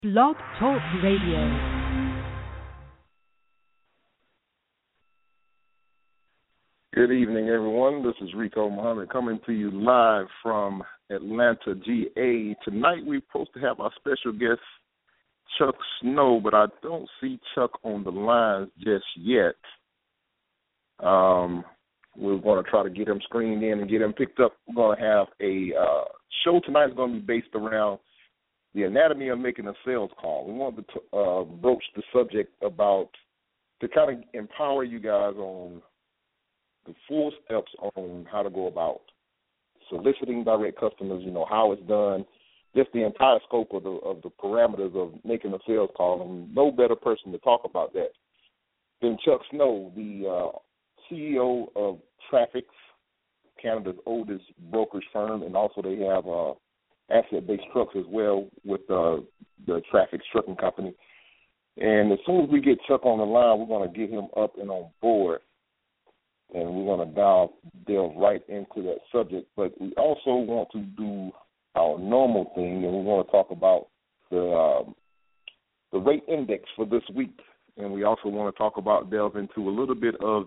Blog Talk Radio. Good evening, everyone. This is Rico Muhammad coming to you live from Atlanta, GA. Tonight we're supposed to have our special guest, Chuck Snow, but I don't see Chuck on the line just yet. We're going to try to get him screened in and get him picked up. We're going to have a show tonight is going to be based around the anatomy of making a sales call. We wanted to broach the subject about to kind of empower you guys on the full steps on how to go about soliciting direct customers, how it's done, just the entire scope of the parameters of making a sales call. And no better person to talk about that than Chuck Snow, the CEO of Trafix, Canada's oldest brokerage firm, and also they have asset-based trucks as well with the Trafix Trucking Company. And as soon as we get Chuck on the line, we're going to get him up and on board, and we're going to delve right into that subject. But we also want to do our normal thing, and we want to talk about the rate index for this week. And we also want to delve into a little bit of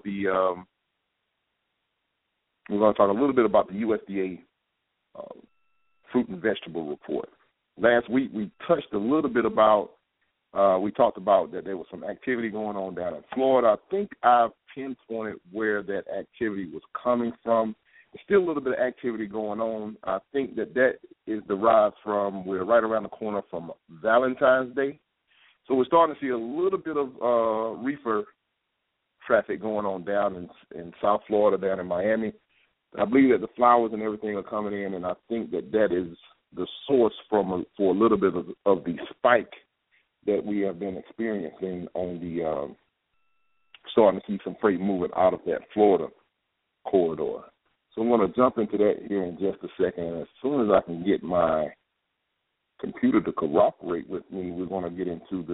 we're going to talk a little bit about the USDA fruit and vegetable report. Last week we touched a little bit about, we talked about that there was some activity going on down in Florida. I think I've pinpointed where that activity was coming from. There's still a little bit of activity going on. I think that is derived from, we're right around the corner from Valentine's Day. So we're starting to see a little bit of reefer traffic going on down in South Florida, down in Miami. I believe that the flowers and everything are coming in, and I think that is the source for a little bit of the spike that we have been experiencing on the starting to see some freight moving out of that Florida corridor. So I'm going to jump into that here in just a second. As soon as I can get my computer to cooperate with me, we're going to get into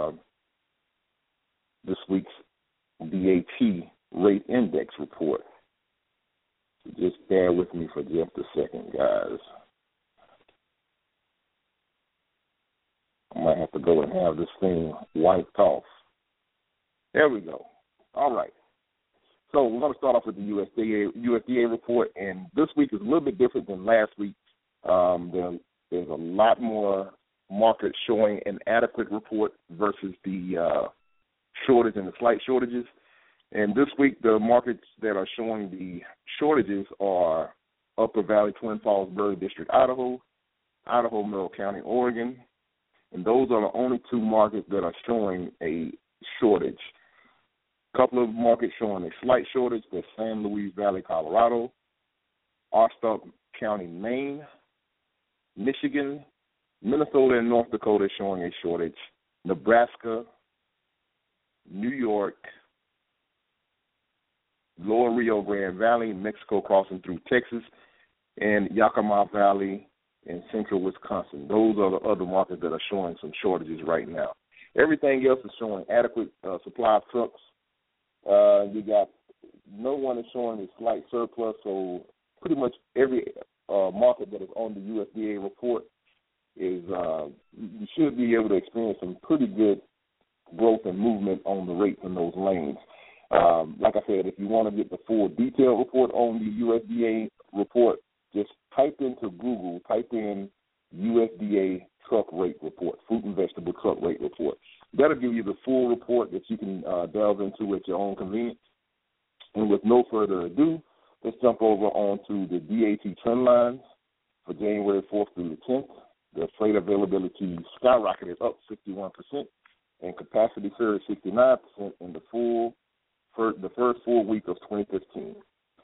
this week's DAT rate index report. So just bear with me for just a second, guys. I might have to go and have this thing wiped off. There we go. All right. So we're going to start off with the USDA report, and this week is a little bit different than last week. There's a lot more markets showing an adequate report versus the shortage and the slight shortages. And this week, the markets that are showing the shortages are Upper Valley, Twin Falls, Berry District, Idaho, Merrill County, Oregon. And those are the only two markets that are showing a shortage. A couple of markets showing a slight shortage. There's San Luis Valley, Colorado, Arstock County, Maine, Michigan, Minnesota, and North Dakota showing a shortage. Nebraska, New York, Lower Rio Grande Valley, Mexico crossing through Texas, and Yakima Valley in central Wisconsin. Those are the other markets that are showing some shortages right now. Everything else is showing adequate supply of trucks. You got no one is showing a slight surplus, so pretty much every market that is on the USDA report is you should be able to experience some pretty good growth and movement on the rates in those lanes. Like I said, if you want to get the full detailed report on the USDA report, just type in USDA truck rate report, fruit and vegetable truck rate report. That'll give you the full report that you can delve into at your own convenience. And with no further ado, let's jump over onto the DAT trend lines for January 4th through the 10th. The freight availability skyrocketed up 61%, and capacity surged 69% in the first full week of 2015.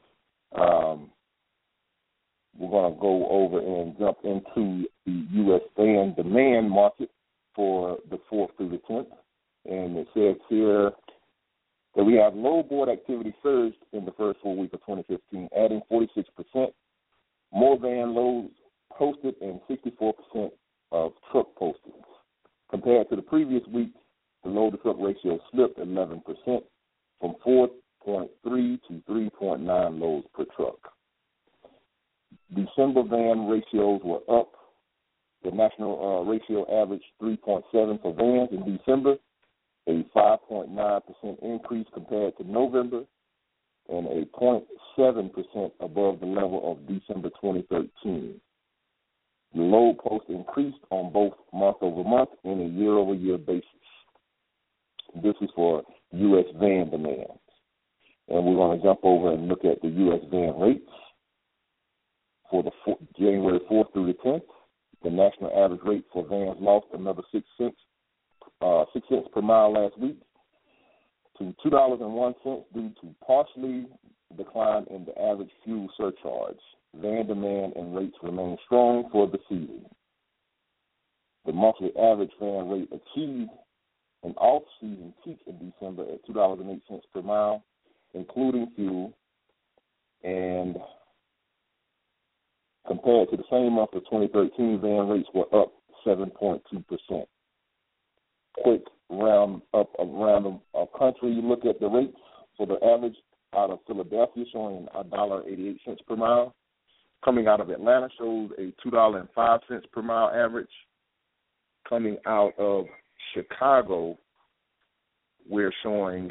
We're going to go over and jump into the U.S. van demand market for the 4th through the 10th. And it says here that we have load board activity surged in the first full week of 2015, adding 46%. More van loads posted and 64% of truck postings. Compared to the previous week, the load-to-truck ratio slipped 11% from 4.3 to 3.9 loads per truck. December van ratios were up The national ratio averaged 3.7 for vans in December, a 5.9% increase compared to November, and a 0.7% above the level of December 2013. The load post increased on both month-over-month and a year-over-year basis. This is for U.S. van demand. And we're going to jump over and look at the U.S. van rates for the January 4th through the 10th. The national average rate for vans lost another 6 cents per mile last week to $2.01 due to partially decline in the average fuel surcharge. Van demand and rates remain strong for the season. The monthly average van rate achieved an off-season peak in December at $2.08 per mile, including fuel, and compared to the same month of 2013, van rates were up 7.2%. Quick round up around the country, you look at the rates for the average out of Philadelphia showing $1.88 per mile. Coming out of Atlanta shows a $2.05 per mile average. Coming out of Chicago, we're showing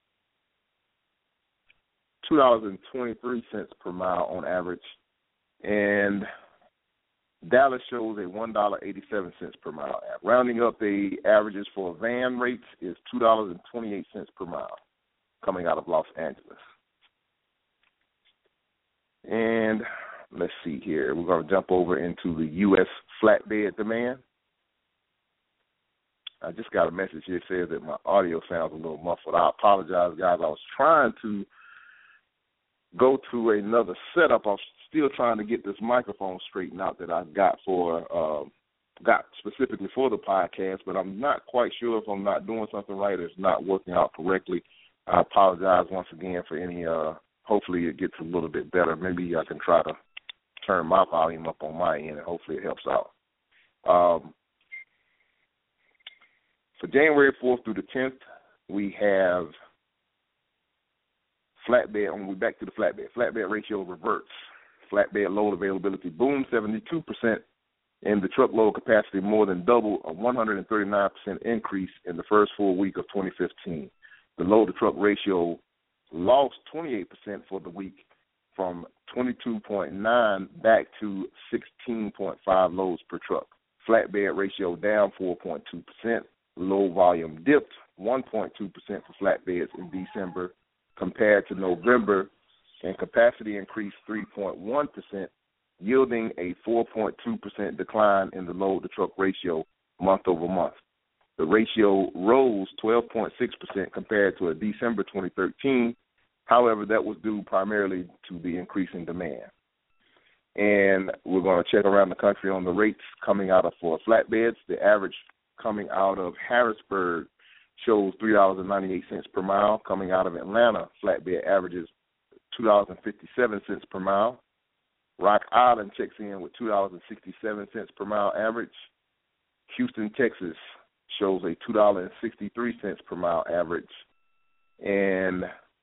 $2.23 per mile on average. And Dallas shows a $1.87 per mile. Rounding up the averages for van rates is $2.28 per mile coming out of Los Angeles. And let's see here. We're going to jump over into the U.S. flatbed demand. I just got a message here that says that my audio sounds a little muffled. I apologize, guys. I was trying to go to another setup. I was still trying to get this microphone straightened out that I got specifically for the podcast, but I'm not quite sure if I'm not doing something right or it's not working out correctly. I apologize once again for any. Hopefully it gets a little bit better. Maybe I can try to turn my volume up on my end, and hopefully it helps out. For January 4th through the 10th, we have flatbed. We're back to the flatbed. Flatbed ratio reverts. Flatbed load availability boomed 72%, and the truckload capacity more than doubled, a 139% increase in the first full week of 2015. The load-to-truck ratio lost 28% for the week, from 22.9 back to 16.5 loads per truck. Flatbed ratio down 4.2%. Low volume dipped 1.2% for flatbeds in December compared to November, and capacity increased 3.1%, yielding a 4.2% decline in the load-to-truck ratio month over month. The ratio rose 12.6% compared to a December 2013. However, that was due primarily to the increase in demand. And we're going to check around the country on the rates coming out of for flatbeds. The average coming out of Harrisburg shows $3.98 per mile. Coming out of Atlanta, flatbed averages $2.57 per mile. Rock Island checks in with $2.67 per mile average. Houston, Texas shows a $2.63 per mile average. And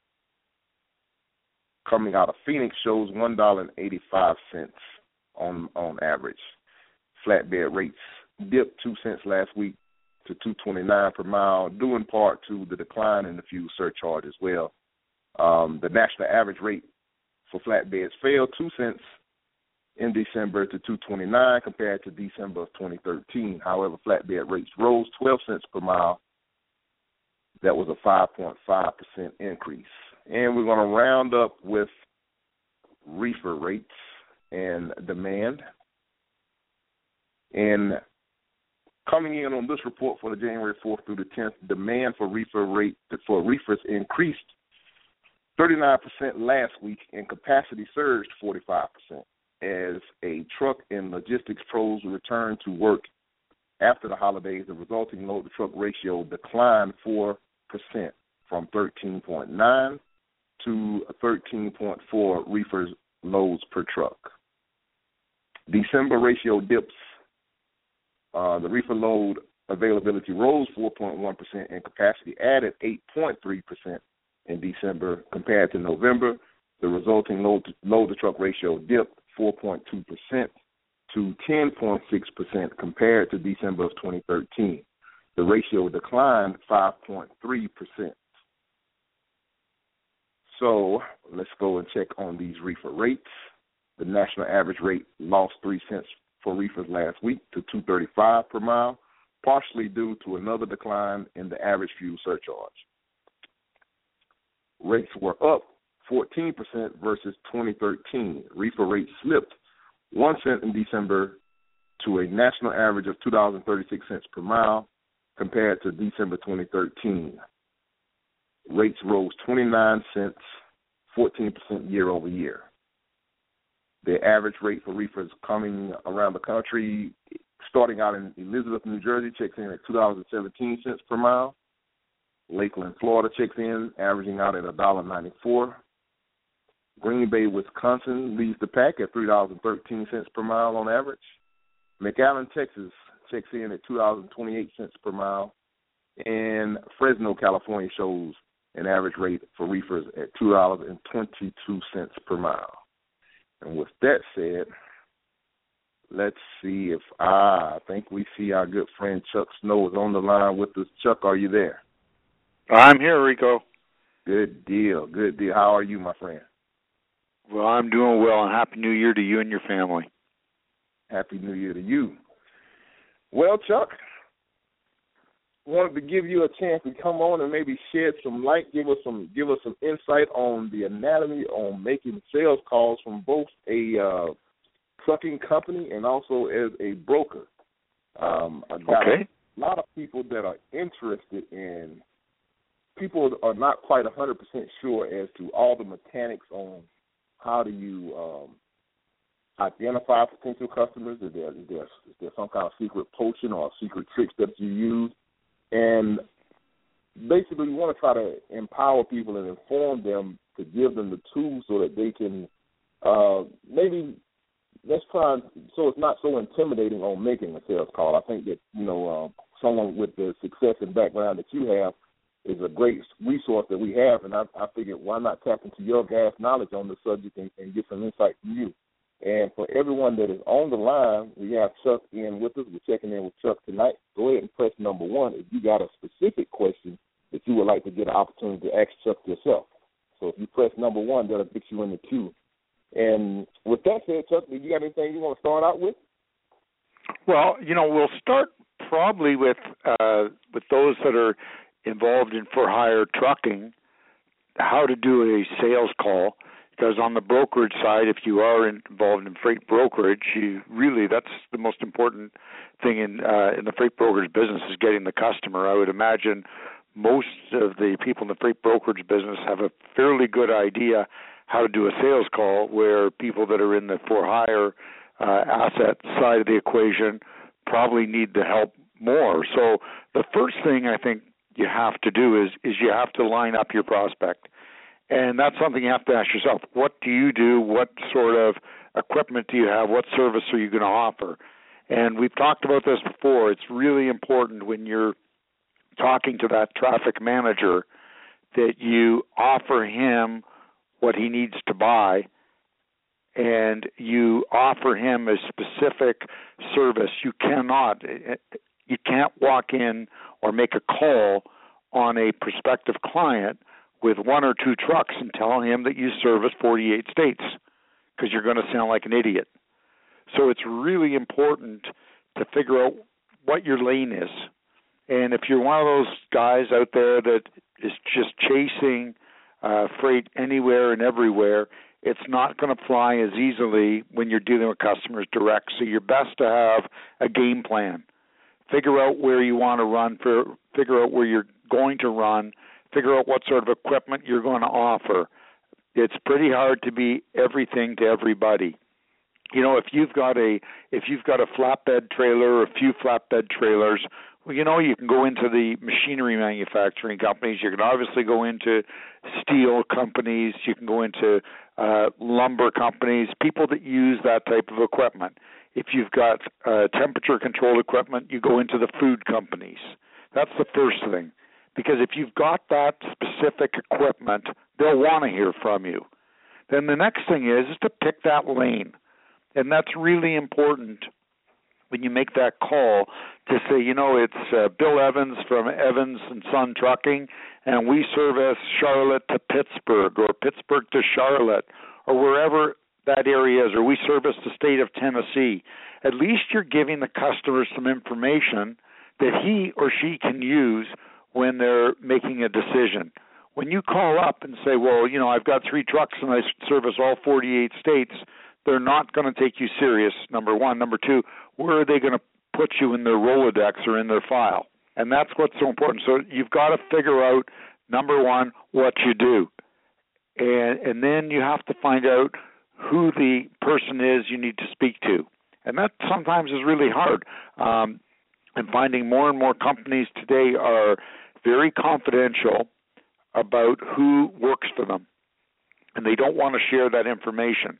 coming out of Phoenix shows $1.85 on average. Flatbed rates dipped 2 cents last week to $2.29 per mile, due in part to the decline in the fuel surcharge as well. The national average rate for flatbeds fell 2 cents in December to $2.29 compared to December of 2013. However, flatbed rates rose 12 cents per mile. That was a 5.5% increase. And we're going to round up with reefer rates and demand. And coming in on this report for the January 4th through the 10th, demand for reefers increased 39% last week, and capacity surged 45% as a truck and logistics pros returned to work after the holidays. The resulting load-to-truck ratio declined 4% from 13.9 to 13.4 reefers loads per truck. December ratio dips. The reefer load availability rose 4.1%, and capacity added 8.3% in December compared to November. The resulting load-to-truck ratio dipped 4.2% to 10.6% compared to December of 2013. The ratio declined 5.3%. So let's go and check on these reefer rates. The national average rate lost 3 cents for reefers last week to $2.35 per mile, partially due to another decline in the average fuel surcharge. Rates were up 14% versus 2013. Reefer rates slipped 1 cent in December to a national average of $2.36 per mile compared to December 2013. Rates rose 29 cents, 14% year over year. The average rate for reefers coming around the country, starting out in Elizabeth, New Jersey, checks in at $2.17 per mile. Lakeland, Florida, checks in, averaging out at $1.94. Green Bay, Wisconsin, leads the pack at $3.13 per mile on average. McAllen, Texas, checks in at $2.28 per mile. And Fresno, California, shows an average rate for reefers at $2.22 per mile. And with that said, let's see if I think we see our good friend Chuck Snow is on the line with us. Chuck, are you there? I'm here, Rico. Good deal, good deal. How are you, my friend? Well, I'm doing well, and Happy New Year to you and your family. Happy New Year to you. Well, Chuck, wanted to give you a chance to come on and maybe shed some light, give us some insight on the anatomy on making sales calls from both a trucking company and also as a broker. I've got a lot of people that are interested in. People are not quite 100% sure as to all the mechanics on how do you identify potential customers. Is there some kind of secret potion or secret tricks that you use? And basically, we want to try to empower people and inform them to give them the tools so that they can maybe let's try so it's not so intimidating on making a sales call. I think that someone with the success and background that you have is a great resource that we have, and I figured why not tap into your vast knowledge on the subject and get some insight from you. And for everyone that is on the line, we have Chuck in with us. We're checking in with Chuck tonight. Go ahead and press number 1 if you got a specific question that you would like to get an opportunity to ask Chuck yourself. So if you press number 1, that'll get you in the queue. And with that said, Chuck, do you got anything you want to start out with? Well, we'll start probably with those that are involved in for-hire trucking, how to do a sales call. Because on the brokerage side, if you are involved in freight brokerage, that's the most important thing in the freight brokerage business is getting the customer. I would imagine most of the people in the freight brokerage business have a fairly good idea how to do a sales call, where people that are in the for-hire asset side of the equation probably need the help more. So the first thing I think you have to do is you have to line up your prospect. And that's something you have to ask yourself. What do you do? What sort of equipment do you have? What service are you going to offer? And we've talked about this before. It's really important when you're talking to that traffic manager that you offer him what he needs to buy, and you offer him a specific service. You can't walk in or make a call on a prospective client with 1 or 2 trucks and tell him that you service 48 states, because you're going to sound like an idiot. So it's really important to figure out what your lane is. And if you're one of those guys out there that is just chasing freight anywhere and everywhere, it's not going to fly as easily when you're dealing with customers direct. So you're best to have a game plan. Figure out where you want to run, figure out where you're going to run, figure out what sort of equipment you're going to offer. It's pretty hard to be everything to everybody. If you've got a flatbed trailer or a few flatbed trailers, well, you can go into the machinery manufacturing companies. You can obviously go into steel companies. You can go into lumber companies, people that use that type of equipment. If you've got temperature-controlled equipment, you go into the food companies. That's the first thing. Because if you've got that specific equipment, they'll want to hear from you. Then the next thing is to pick that lane. And that's really important when you make that call to say, it's Bill Evans from Evans and Son Trucking, and we service Charlotte to Pittsburgh or Pittsburgh to Charlotte or wherever that area is, or we service the state of Tennessee. At least you're giving the customer some information that he or she can use when they're making a decision. When you call up and say, well, I've got 3 trucks and I service all 48 states, they're not going to take you serious, number one. Number two, where are they going to put you in their Rolodex or in their file? And that's what's so important. So you've got to figure out, number one, what you do. And then you have to find out who the person is you need to speak to. And that sometimes is really hard. And finding more and more companies today are very confidential about who works for them. And they don't want to share that information.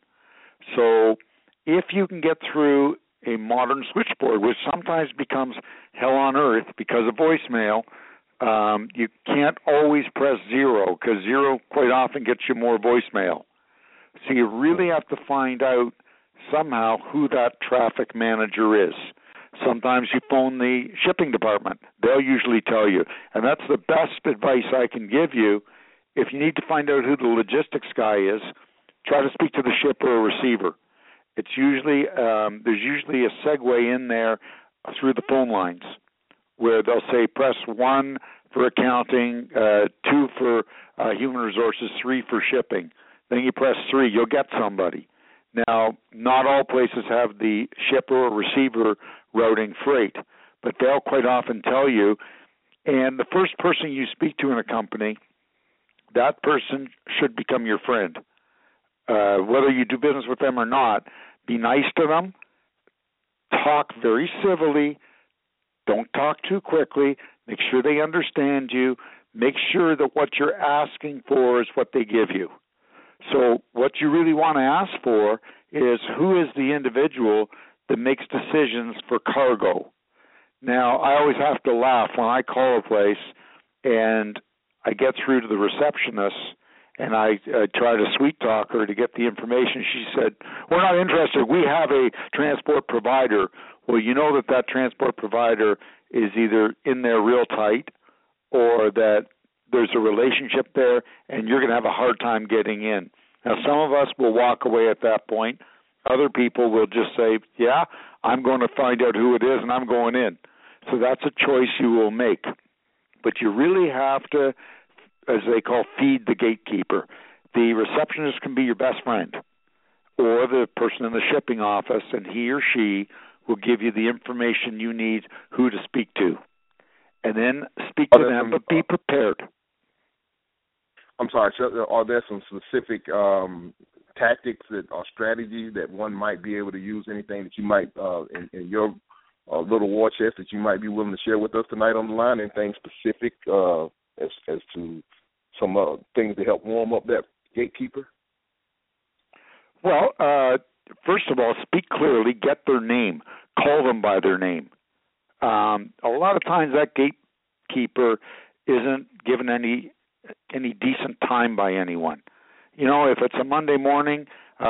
So if you can get through a modern switchboard, which sometimes becomes hell on earth because of voicemail, you can't always press 0 because 0 quite often gets you more voicemail. So you really have to find out somehow who that traffic manager is. Sometimes you phone the shipping department. They'll usually tell you. And that's the best advice I can give you. If you need to find out who the logistics guy is, try to speak to the shipper or receiver. It's usually there's usually a segue in there through the phone lines where they'll say press 1 for accounting, 2 for human resources, 3 for shipping. Then you press 3, you'll get somebody. Now, not all places have the shipper or receiver routing freight, but they'll quite often tell you. And the first person you speak to in a company, that person should become your friend. Whether you do business with them or not, be nice to them, talk very civilly, don't talk too quickly, make sure they understand you, make sure that what you're asking for is what they give you. So what you really want to ask for is who is the individual that makes decisions for cargo. Now, I always have to laugh when I call a place and I get through to the receptionist and I try to sweet talk her to get the information. She said, we're not interested. We have a transport provider. Well, you know that transport provider is either in there real tight or that there's a relationship there and you're going to have a hard time getting in. Now, some of us will walk away at that point. Other people will just say, yeah, I'm going to find out who it is and I'm going in. So that's a choice you will make. But you really have to, as they call, feed the gatekeeper. The receptionist can be your best friend or the person in the shipping office, and he or she will give you the information you need, who to speak to. And then speak to them, but be prepared. I'm sorry, are there some specific tactics or strategies that one might be able to use, anything that you might, in your little war chest that you might be willing to share with us tonight on the line, anything specific as to some things to help warm up that gatekeeper? Well, first of all, speak clearly, get their name, call them by their name. A lot of times that gatekeeper isn't given any decent time by anyone. You know, if it's a Monday morning,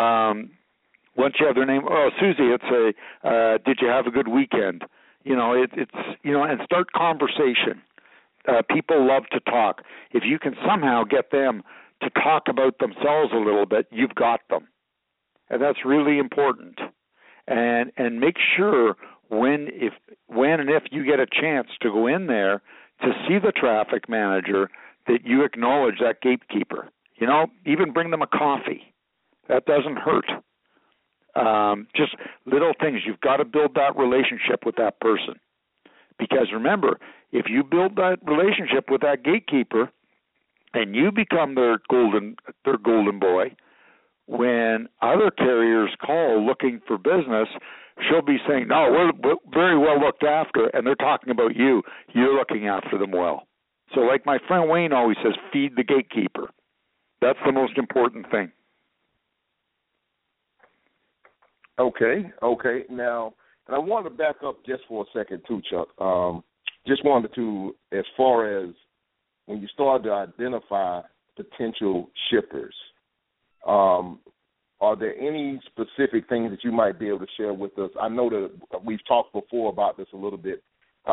once you have their name, oh, Susie, it's did you have a good weekend? You know, and start conversation. People love to talk. If you can somehow get them to talk about themselves a little bit, you've got them. And that's really important. And make sure when and if you get a chance to go in there to see the traffic manager, that you acknowledge that gatekeeper. You know, even bring them a coffee. That doesn't hurt. Just little things. You've got to build that relationship with that person. Because remember, if you build that relationship with that gatekeeper and you become their golden boy, when other carriers call looking for business, she'll be saying, no, we're very well looked after, and they're talking about you. You're looking after them well. So like my friend Wayne always says, feed the gatekeeper. That's the most important thing. Okay. Now, and I wanted to back up just for a second too, Chuck. Just wanted to, as far as when you start to identify potential shippers, are are there any specific things that you might be able to share with us? I know that we've talked before about this a little bit,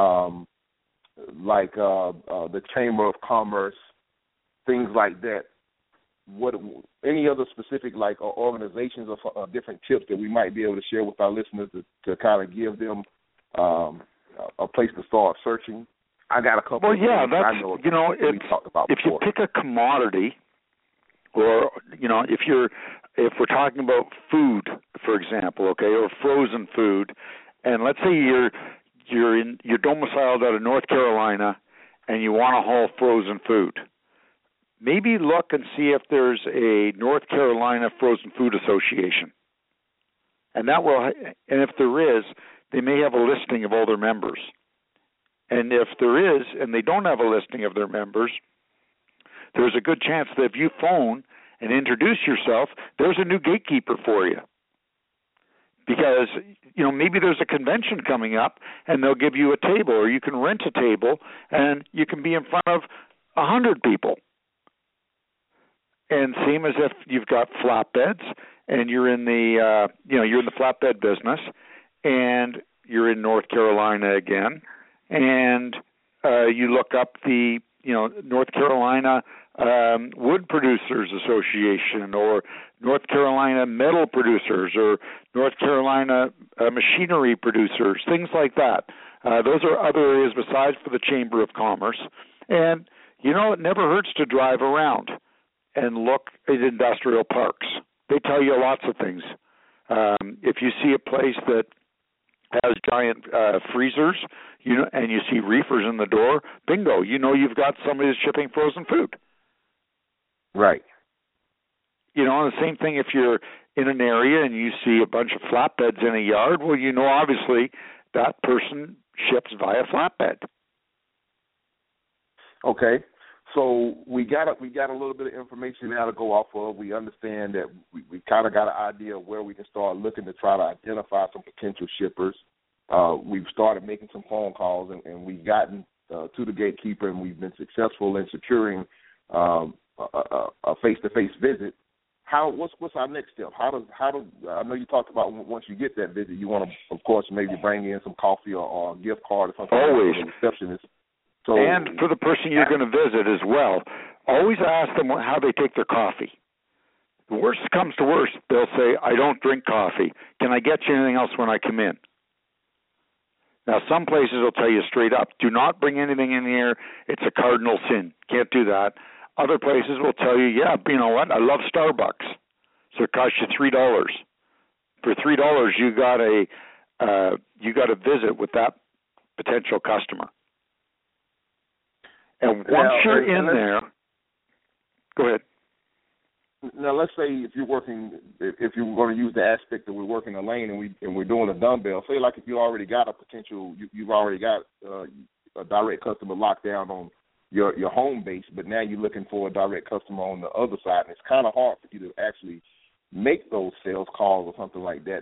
like the Chamber of Commerce, things like that. What any other specific like organizations or different tips that we might be able to share with our listeners to kind of give them a place to start searching? I got a couple. Well, of yeah, things that's I know we talked about if before. you pick a commodity, or if we're talking about food, for example, okay, or frozen food, and let's say you're domiciled out of North Carolina and you want to haul frozen food. Maybe look and see if there's a North Carolina Frozen Food Association. And if there is, they may have a listing of all their members. And if there is, and they don't have a listing of their members, there's a good chance that if you phone and introduce yourself, there's a new gatekeeper for you. Because, maybe there's a convention coming up and they'll give you a table, or you can rent a table and you can be in front of 100 people. And same as if you've got flatbeds and you're in the you're in the flatbed business and you're in North Carolina again, and you look up the North Carolina Wood Producers Association, or North Carolina Metal Producers, or North Carolina Machinery Producers, things like that. Those are other areas besides for the Chamber of Commerce. And it never hurts to drive around and look at industrial parks. They tell you lots of things. If you see a place that has giant freezers, and you see reefers in the door, bingo, you've got somebody that's shipping frozen food. Right. The same thing if you're in an area and you see a bunch of flatbeds in a yard, well, obviously that person ships via flatbed. Okay. So we got a little bit of information now to go off of. We understand that we kind of got an idea of where we can start looking to try to identify some potential shippers. We've started making some phone calls, and we've gotten to the gatekeeper, and we've been successful in securing a face-to-face visit. What's our next step? How do I know you talked about once you get that visit, you want to, of course, maybe bring in some coffee or a gift card or something. Always. For the receptionist. So, and for the person you're going to visit as well, always ask them how they take their coffee. The worst comes to worst, they'll say, I don't drink coffee. Can I get you anything else when I come in? Now, some places will tell you straight up, do not bring anything in here. It's a cardinal sin. Can't do that. Other places will tell you, yeah, you know what? I love Starbucks. So it costs you $3. For $3, you got a visit with that potential customer. And once you're in there, go ahead. Now, let's say if you're going to use the aspect that we're working a lane and we're doing a dumbbell. Say like if you already got a potential, you've already got a direct customer locked down on your home base, but now you're looking for a direct customer on the other side, and it's kind of hard for you to actually make those sales calls or something like that.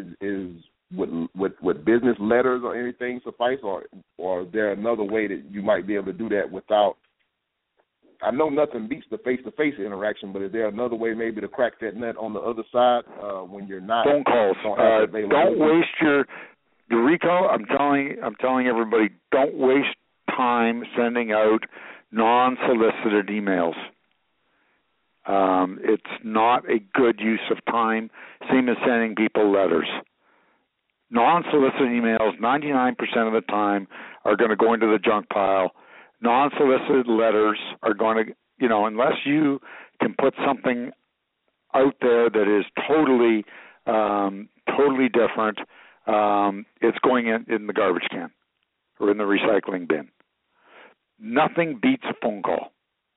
Would business letters or anything suffice, or is there another way that you might be able to do that without? I know nothing beats the face-to-face interaction, but is there another way maybe to crack that nut on the other side when you're not? Phone calls. Don't waste your Rico. I'm telling everybody, don't waste time sending out non-solicited emails. It's not a good use of time. Same as sending people letters. Non-solicited emails, 99% of the time, are going to go into the junk pile. Non-solicited letters are going to, unless you can put something out there that is totally different, it's going in the garbage can or in the recycling bin. Nothing beats a phone call.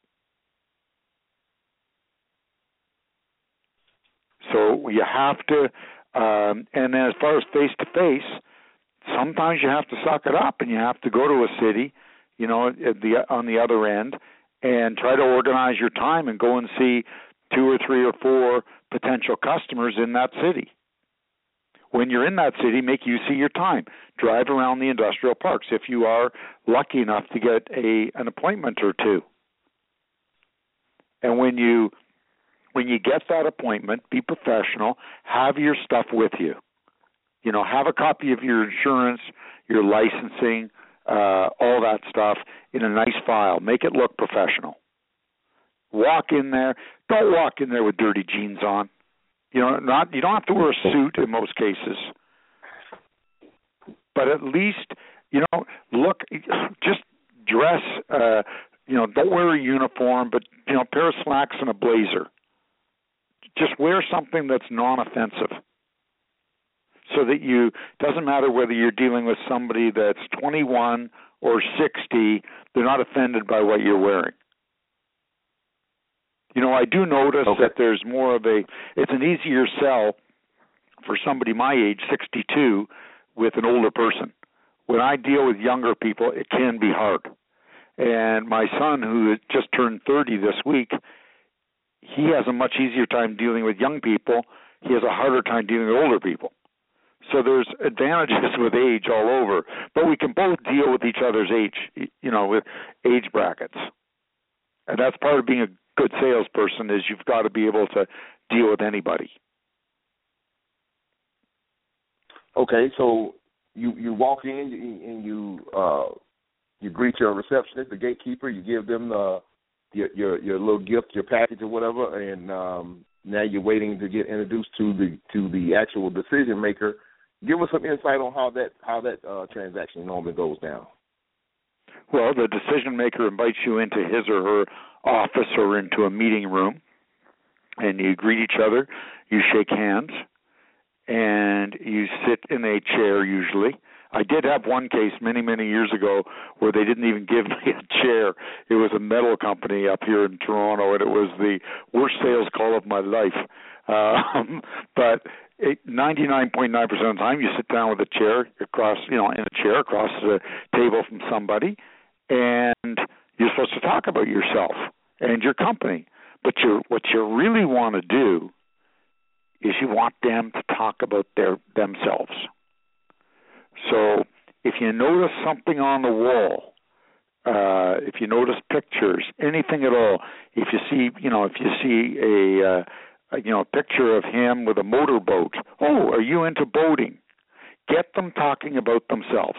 So you have to, and then as far as face-to-face, sometimes you have to suck it up and you have to go to a city, on the other end, and try to organize your time and go and see 2 or 3 or 4 potential customers in that city. When you're in that city, make use of your time. Drive around the industrial parks if you are lucky enough to get an appointment or 2. And when you when you get that appointment, be professional, have your stuff with you. Have a copy of your insurance, your licensing, all that stuff in a nice file. Make it look professional. Walk in there. Don't walk in there with dirty jeans on. You don't have to wear a suit in most cases. But at least, look, just dress, don't wear a uniform, but, a pair of slacks and a blazer. Just wear something that's non-offensive so that doesn't matter whether you're dealing with somebody that's 21 or 60, they're not offended by what you're wearing. I do notice that there's more of it's an easier sell for somebody my age, 62, with an older person. When I deal with younger people, it can be hard. And my son, who just turned 30 this week, he has a much easier time dealing with young people. He has a harder time dealing with older people. So there's advantages with age all over. But we can both deal with each other's age, with age brackets. And that's part of being a good salesperson is you've got to be able to deal with anybody. Okay, so you walk in and you greet your receptionist, the gatekeeper. You give them your little gift, your package or whatever, and now you're waiting to get introduced to the actual decision maker. Give us some insight on how that transaction normally goes down. Well, the decision maker invites you into his or her office or into a meeting room, and you greet each other. You shake hands, and you sit in a chair usually. I did have one case many, many years ago where they didn't even give me a chair. It was a metal company up here in Toronto, and it was the worst sales call of my life. But 99.9% of the time, you sit down with a chair across, in a chair across the table from somebody, and you're supposed to talk about yourself and your company. But what you really want to do is you want them to talk about themselves. So if you notice something on the wall, if you notice pictures, anything at all, if you see a picture of him with a motorboat, are you into boating? Get them talking about themselves.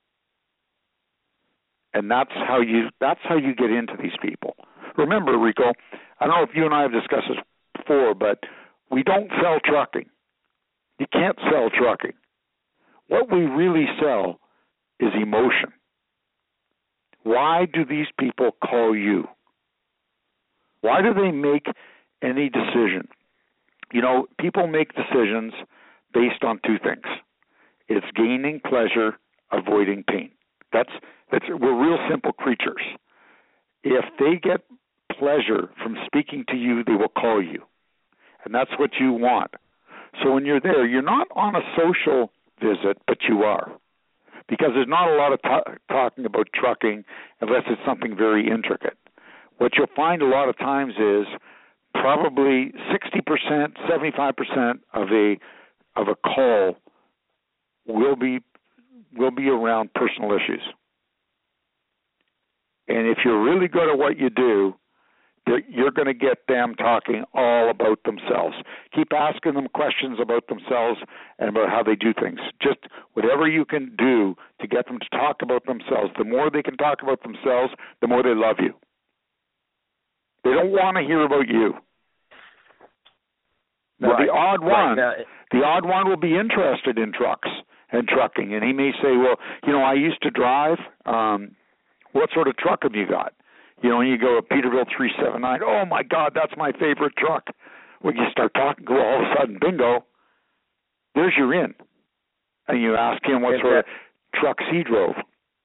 And that's how you get into these people. Remember, Rico, I don't know if you and I have discussed this before, but we don't sell trucking. You can't sell trucking. What we really sell is emotion. Why do these people call you? Why do they make any decision? People make decisions based on two things. It's gaining pleasure, avoiding pain. We're real simple creatures. If they get pleasure from speaking to you, they will call you. And that's what you want. So when you're there, you're not on a social visit, but you are. Because there's not a lot of talking about trucking unless it's something very intricate. What you'll find a lot of times is probably 60%, 75% of a call will be around personal issues. And if you're really good at what you do, you're going to get them talking all about themselves. Keep asking them questions about themselves and about how they do things. Just whatever you can do to get them to talk about themselves. The more they can talk about themselves, the more they love you. They don't want to hear about you. Now, right. The odd one will be interested in trucks and trucking, and he may say, well, I used to drive. What sort of truck have you got? And you go to Peterbilt 379. Oh, my God, that's my favorite truck. When you start talking, all of a sudden, bingo, there's your in. And you ask him what sort of trucks he drove.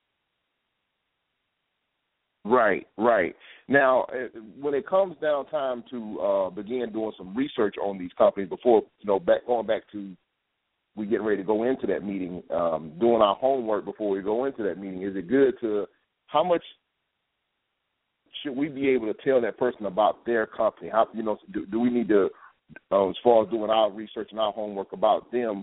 Right. Now, when it comes down time to begin doing some research on these companies before, going back to we getting ready to go into that meeting, doing our homework before we go into that meeting, is it good to, how much should we be able to tell that person about their company? How, do we need to, as far as doing our research and our homework about them,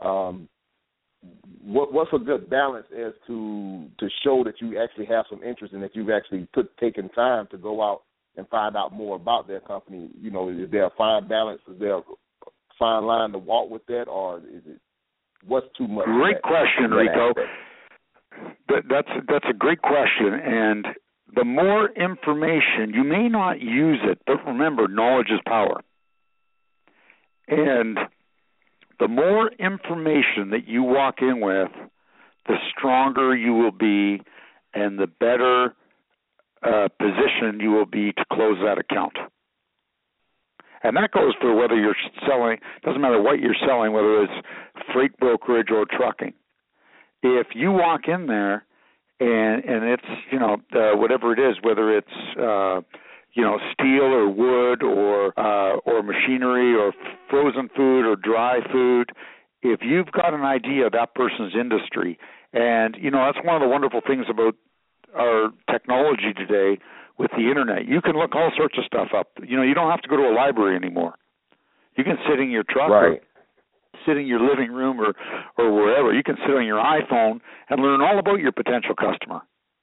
what's a good balance as to show that you actually have some interest and that you've actually taken time to go out and find out more about their company? You know, is there a fine balance? Is there a fine line to walk with that, or is it what's too much? Great question, Rico. That's a great question, and the more information, you may not use it, but remember, knowledge is power. And the more information that you walk in with, the stronger you will be and the better position you will be to close that account. And that goes for whether you're selling, doesn't matter what you're selling, whether it's freight brokerage or trucking. If you walk in there and it's, you know, whatever it is, whether it's, you know, steel or wood or machinery or frozen food or dry food, if you've got an idea of that person's industry, and, you know, that's one of the wonderful things about our technology today with the Internet. You can look all sorts of stuff up. You know, you don't have to go to a library anymore. You can sit in your truck or sit in your living room or wherever. You can sit on your iPhone and learn all about your potential customer.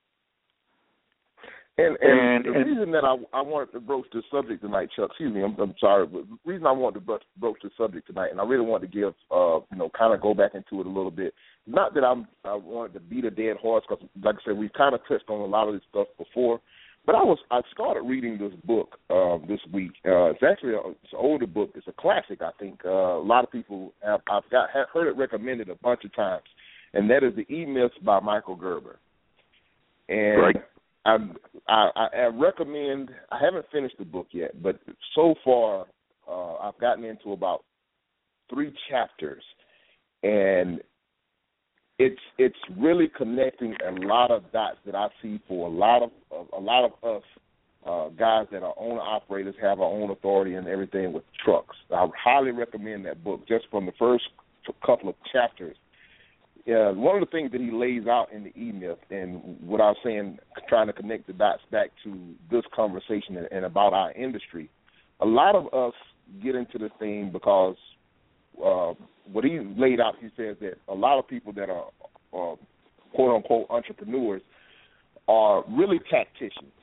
And the reason that I wanted to broach this subject tonight, Chuck, excuse me, I'm sorry, but the reason I wanted to broach this subject tonight, and I really wanted to give, you know, kind of go back into it a little bit. Not that I wanted to beat a dead horse, because, like I said, we've kind of touched on a lot of this stuff before. But I started reading this book this week. It's actually it's an older book. It's a classic, I think. A lot of people have heard it recommended a bunch of times, and that is The E-Myth by Michael Gerber. And right. I recommend. I haven't finished the book yet, but so far I've gotten into about 3 chapters, and it's really connecting a lot of dots that I see for a lot of us guys that are owner operators, have our own authority and everything with trucks. I highly recommend that book just from the first couple of chapters. One of the things that he lays out in the E-Myth, and what I was saying, trying to connect the dots back to this conversation and about our industry, a lot of us get into this thing because what he laid out, he says that a lot of people that are quote-unquote entrepreneurs are really tacticians.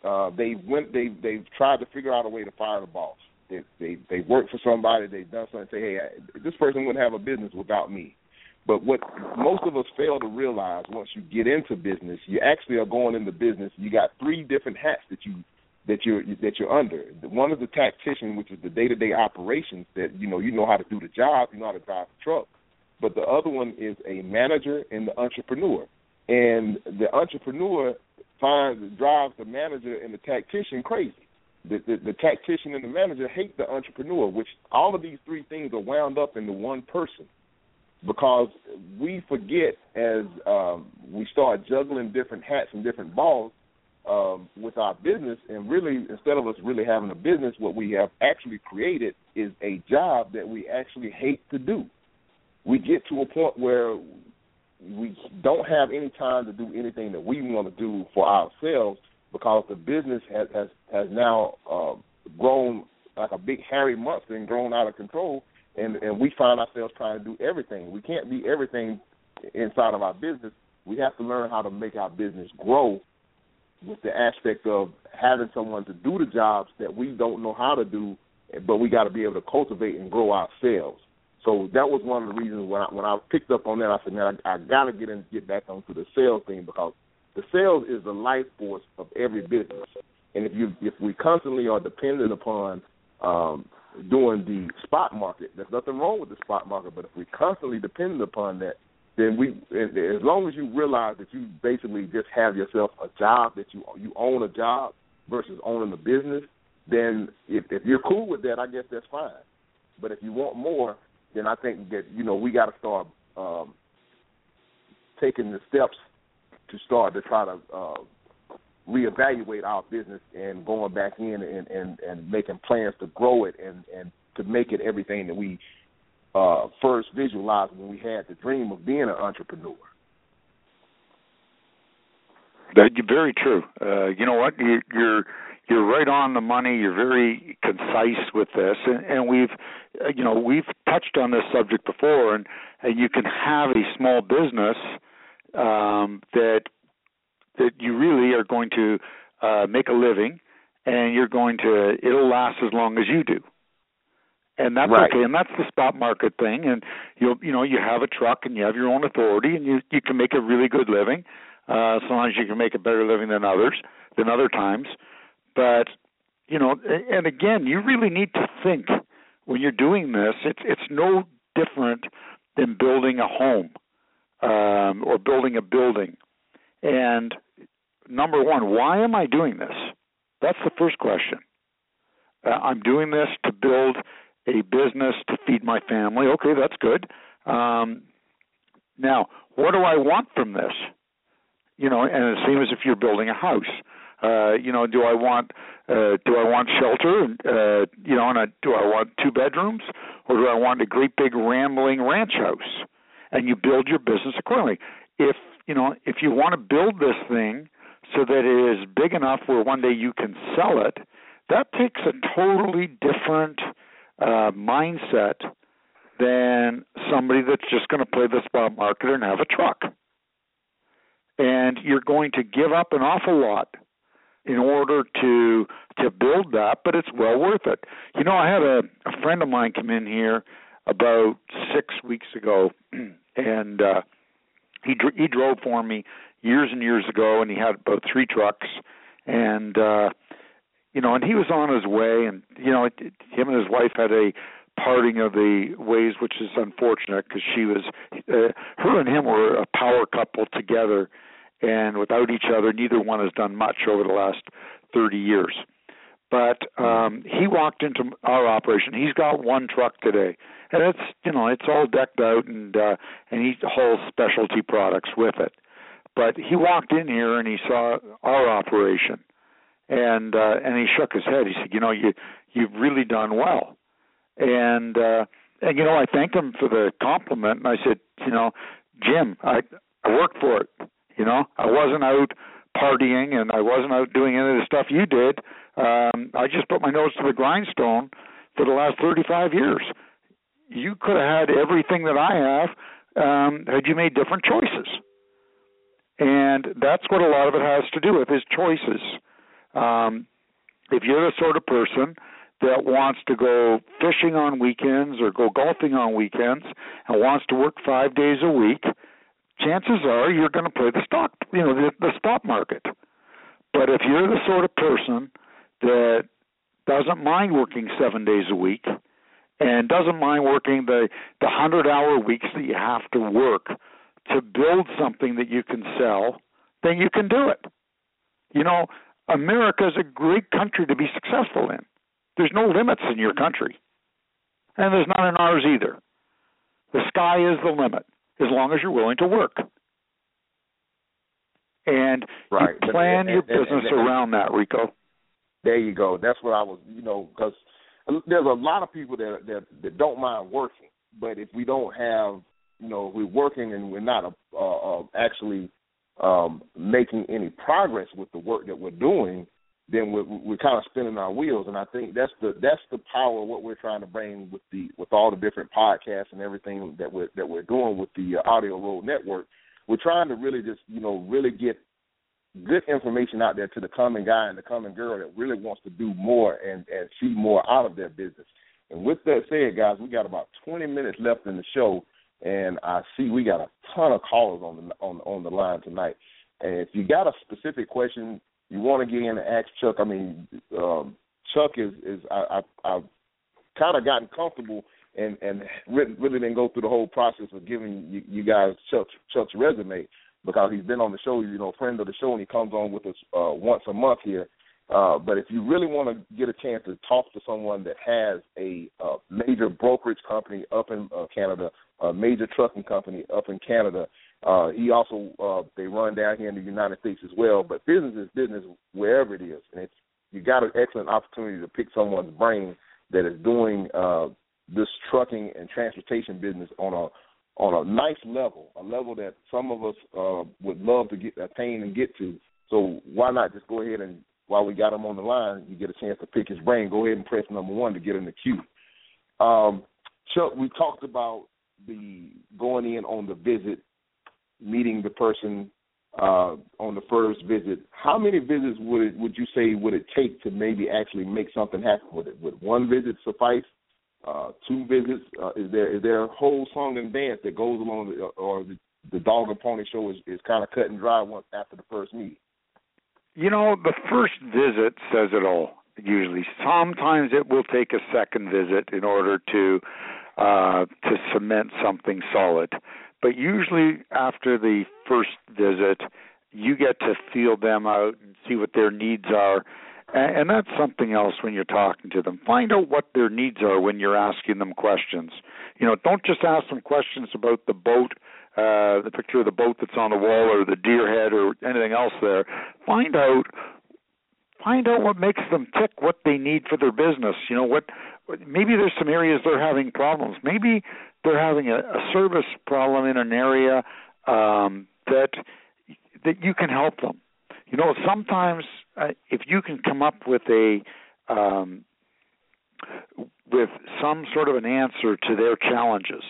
They've tried to figure out a way to fire the boss. They work for somebody, they've done something, say, hey, this person wouldn't have a business without me. But what most of us fail to realize, once you get into business, you actually are going into business. You got 3 different hats that you're under. One is the tactician, which is the day-to-day operations that you know how to do the job, you know how to drive the truck. But the other one is a manager and the entrepreneur. And the entrepreneur drives the manager and the tactician crazy. The tactician and the manager hate the entrepreneur, which all of these 3 things are wound up into one person. Because we forget as we start juggling different hats and different balls with our business, and really, instead of us really having a business, what we have actually created is a job that we actually hate to do. We get to a point where we don't have any time to do anything that we want to do for ourselves, because the business has now grown like a big hairy monster and grown out of control. And we find ourselves trying to do everything. We can't be everything inside of our business. We have to learn how to make our business grow with the aspect of having someone to do the jobs that we don't know how to do, but we got to be able to cultivate and grow ourselves. So that was one of the reasons when I picked up on that, I said, man, I got to get back onto the sales thing, because the sales is the life force of every business. And if we constantly are dependent upon doing the spot market, there's nothing wrong with the spot market, but if we constantly dependent upon that, then as long as you realize that you basically just have yourself a job, that you own a job versus owning a business, then if you're cool with that, I guess that's fine. But if you want more, then I think that, we got to start taking the steps to start to try to reevaluate our business and going back in and making plans to grow it and to make it everything that we first visualized when we had the dream of being an entrepreneur. That's very true. You know what? You're right on the money. You're very concise with this, and we've touched on this subject before. And you can have a small business that you really are going to make a living and it'll last as long as you do. And that's right. okay, and that's the spot market thing. And you have a truck and you have your own authority, and you can make a really good living. Sometimes you can make a better living than other times. But and again, you really need to think when you're doing this. It's no different than building a home or building a building. And number one, why am I doing this? That's the first question. I'm doing this to build a business to feed my family. Okay, that's good. Now, what do I want from this? And the same as if you're building a house. Do I want shelter? Do I want 2 bedrooms, or do I want a great big rambling ranch house? And you build your business accordingly. If you want to build this thing so that it is big enough where one day you can sell it, that takes a totally different mindset than somebody that's just going to play the spot market and have a truck. And you're going to give up an awful lot in order to build that, but it's well worth it. I had a friend of mine come in here about 6 weeks ago, and he drove for me years and years ago, and he had about 3 trucks, and and he was on his way, and him and his wife had a parting of the ways, which is unfortunate because she was, her and him were a power couple together, and without each other, neither one has done much over the last 30 years. But he walked into our operation. He's got 1 truck today, and it's all decked out, and he hauls specialty products with it. But he walked in here and he saw our operation, and he shook his head. He said, you've really done well. And I thanked him for the compliment, and I said, Jim, I worked for it. I wasn't out partying, and I wasn't out doing any of the stuff you did. I just put my nose to the grindstone for the last 35 years. You could have had everything that I have had you made different choices. And that's what a lot of it has to do with, is choices. If you're the sort of person that wants to go fishing on weekends or go golfing on weekends and wants to work 5 days a week, chances are you're going to play the stock market. But if you're the sort of person that doesn't mind working 7 days a week and doesn't mind working the 100-hour weeks that you have to work to build something that you can sell, then you can do it. America is a great country to be successful in. There's no limits in your country, and there's none in ours either. The sky is the limit, as long as you're willing to work. And right. You plan your business around that, Rico. There you go. That's what I was, because there's a lot of people that don't mind working, but if we don't have, we're working and we're not actually making any progress with the work that we're doing, then we're kind of spinning our wheels. And I think that's the power of what we're trying to bring with all the different podcasts and everything that we're doing with the Audio Road Network. We're trying to really just really get good information out there to the common guy and the common girl that really wants to do more and see more out of their business. And with that said, guys, we got about 20 minutes left in the show, and I see we got a ton of callers on the line tonight. And if you got a specific question you want to get in and ask Chuck, Chuck is I've kind of gotten comfortable and really didn't go through the whole process of giving you guys Chuck's resume, because he's been on the show, friend of the show, and he comes on with us once a month here. But if you really want to get a chance to talk to someone that has a major brokerage company up in Canada, a major trucking company up in Canada, he also they run down here in the United States as well. But business is business wherever it is, and you got an excellent opportunity to pick someone's brain that is doing this trucking and transportation business on a nice level, a level that some of us would love to attain and get to. So why not just go ahead and, while we got him on the line, you get a chance to pick his brain, go ahead and press number 1 to get in the queue. Chuck, we talked about the going in on the visit, meeting the person, on the first visit. How many visits would you say would it take to maybe actually make something happen with it? Would one visit suffice? 2 visits? Is there a whole song and dance that goes along, or the dog and pony show is kind of cut and dry once after the first meeting? The first visit says it all, usually. Sometimes it will take a second visit in order to cement something solid. But usually after the first visit, you get to feel them out and see what their needs are. And that's something else when you're talking to them. Find out what their needs are when you're asking them questions. Don't just ask them questions about the boat, the picture of the boat that's on the wall, or the deer head, or anything else there. Find out what makes them tick, what they need for their business. Maybe there's some areas they're having problems. Maybe they're having a service problem in an area that you can help them. Sometimes if you can come up with with some sort of an answer to their challenges,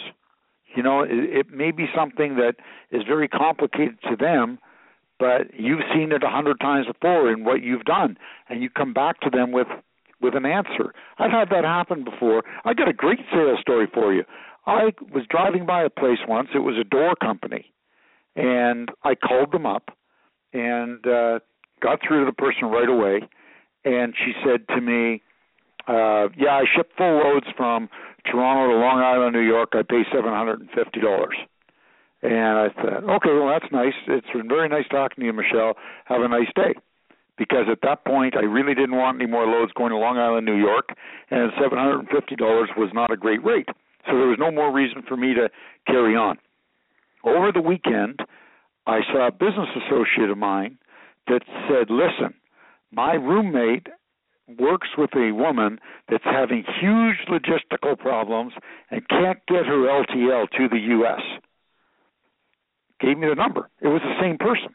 it may be something that is very complicated to them, but you've seen it 100 times before in what you've done, and you come back to them with an answer. I've had that happen before. I got a great sales story for you. I was driving by a place once. It was a door company, and I called them up and got through to the person right away, and she said to me, I ship full loads from Toronto to Long Island, New York. I pay $750. And I said, okay, well, that's nice. It's been very nice talking to you, Michelle. Have a nice day. Because at that point, I really didn't want any more loads going to Long Island, New York, and $750 was not a great rate. So there was no more reason for me to carry on. Over the weekend, I saw a business associate of mine that said, listen, my roommate works with a woman that's having huge logistical problems and can't get her LTL to the U.S. Gave me the number. It was the same person.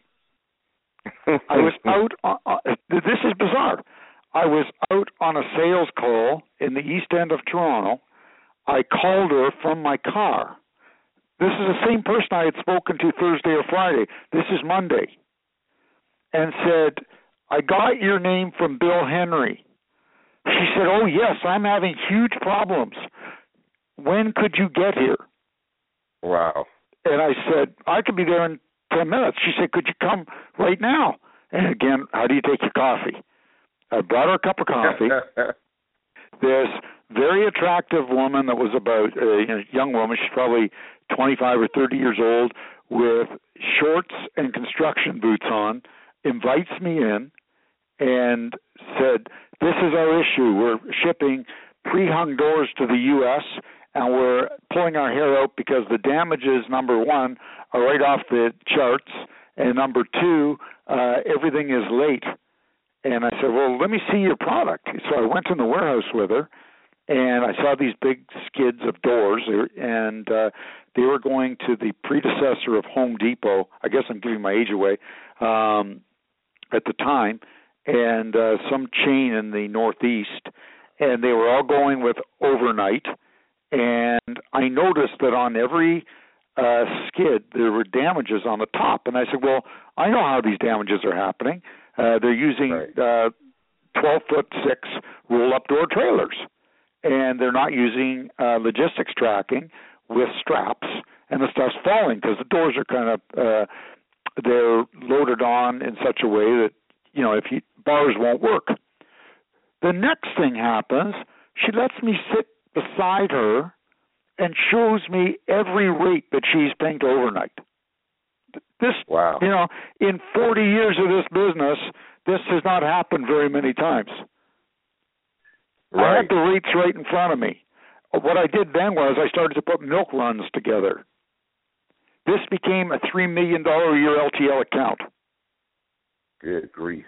I was out, this is bizarre. I was out on a sales call in the east end of Toronto. I called her from my car. This is the same person I had spoken to Thursday or Friday. This is Monday. And said, I got your name from Bill Henry. She said, oh, yes, I'm having huge problems. When could you get here? Wow. And I said, I could be there in 10 minutes. She said, could you come right now? And again, how do you take your coffee? I brought her a cup of coffee. This very attractive woman that was about, a young woman, she's probably 25 or 30 years old, with shorts and construction boots on, invites me in and said, this is our issue. We're shipping pre-hung doors to the U.S., and we're pulling our hair out because the damages, number one, are right off the charts, and number two, everything is late. And I said, well, let me see your product. So I went in the warehouse with her, and I saw these big skids of doors, and they were going to the predecessor of Home Depot. I guess I'm giving my age away at the time, and some chain in the Northeast, and they were all going with overnight. And I noticed that on every skid there were damages on the top, and I said, well, I know how these damages are happening. They're using 12-foot 6 roll-up door trailers, and they're not using logistics tracking with straps, and the stuff's falling because the doors are kind of they're loaded on in such a way that bars won't work. The next thing happens, she lets me sit beside her and shows me every rate that she's paying to overnight. This, wow. In 40 years of this business, this has not happened very many times. Right. I had the rates right in front of me. What I did then was I started to put milk runs together. This became a $3 million a year LTL account. Good grief.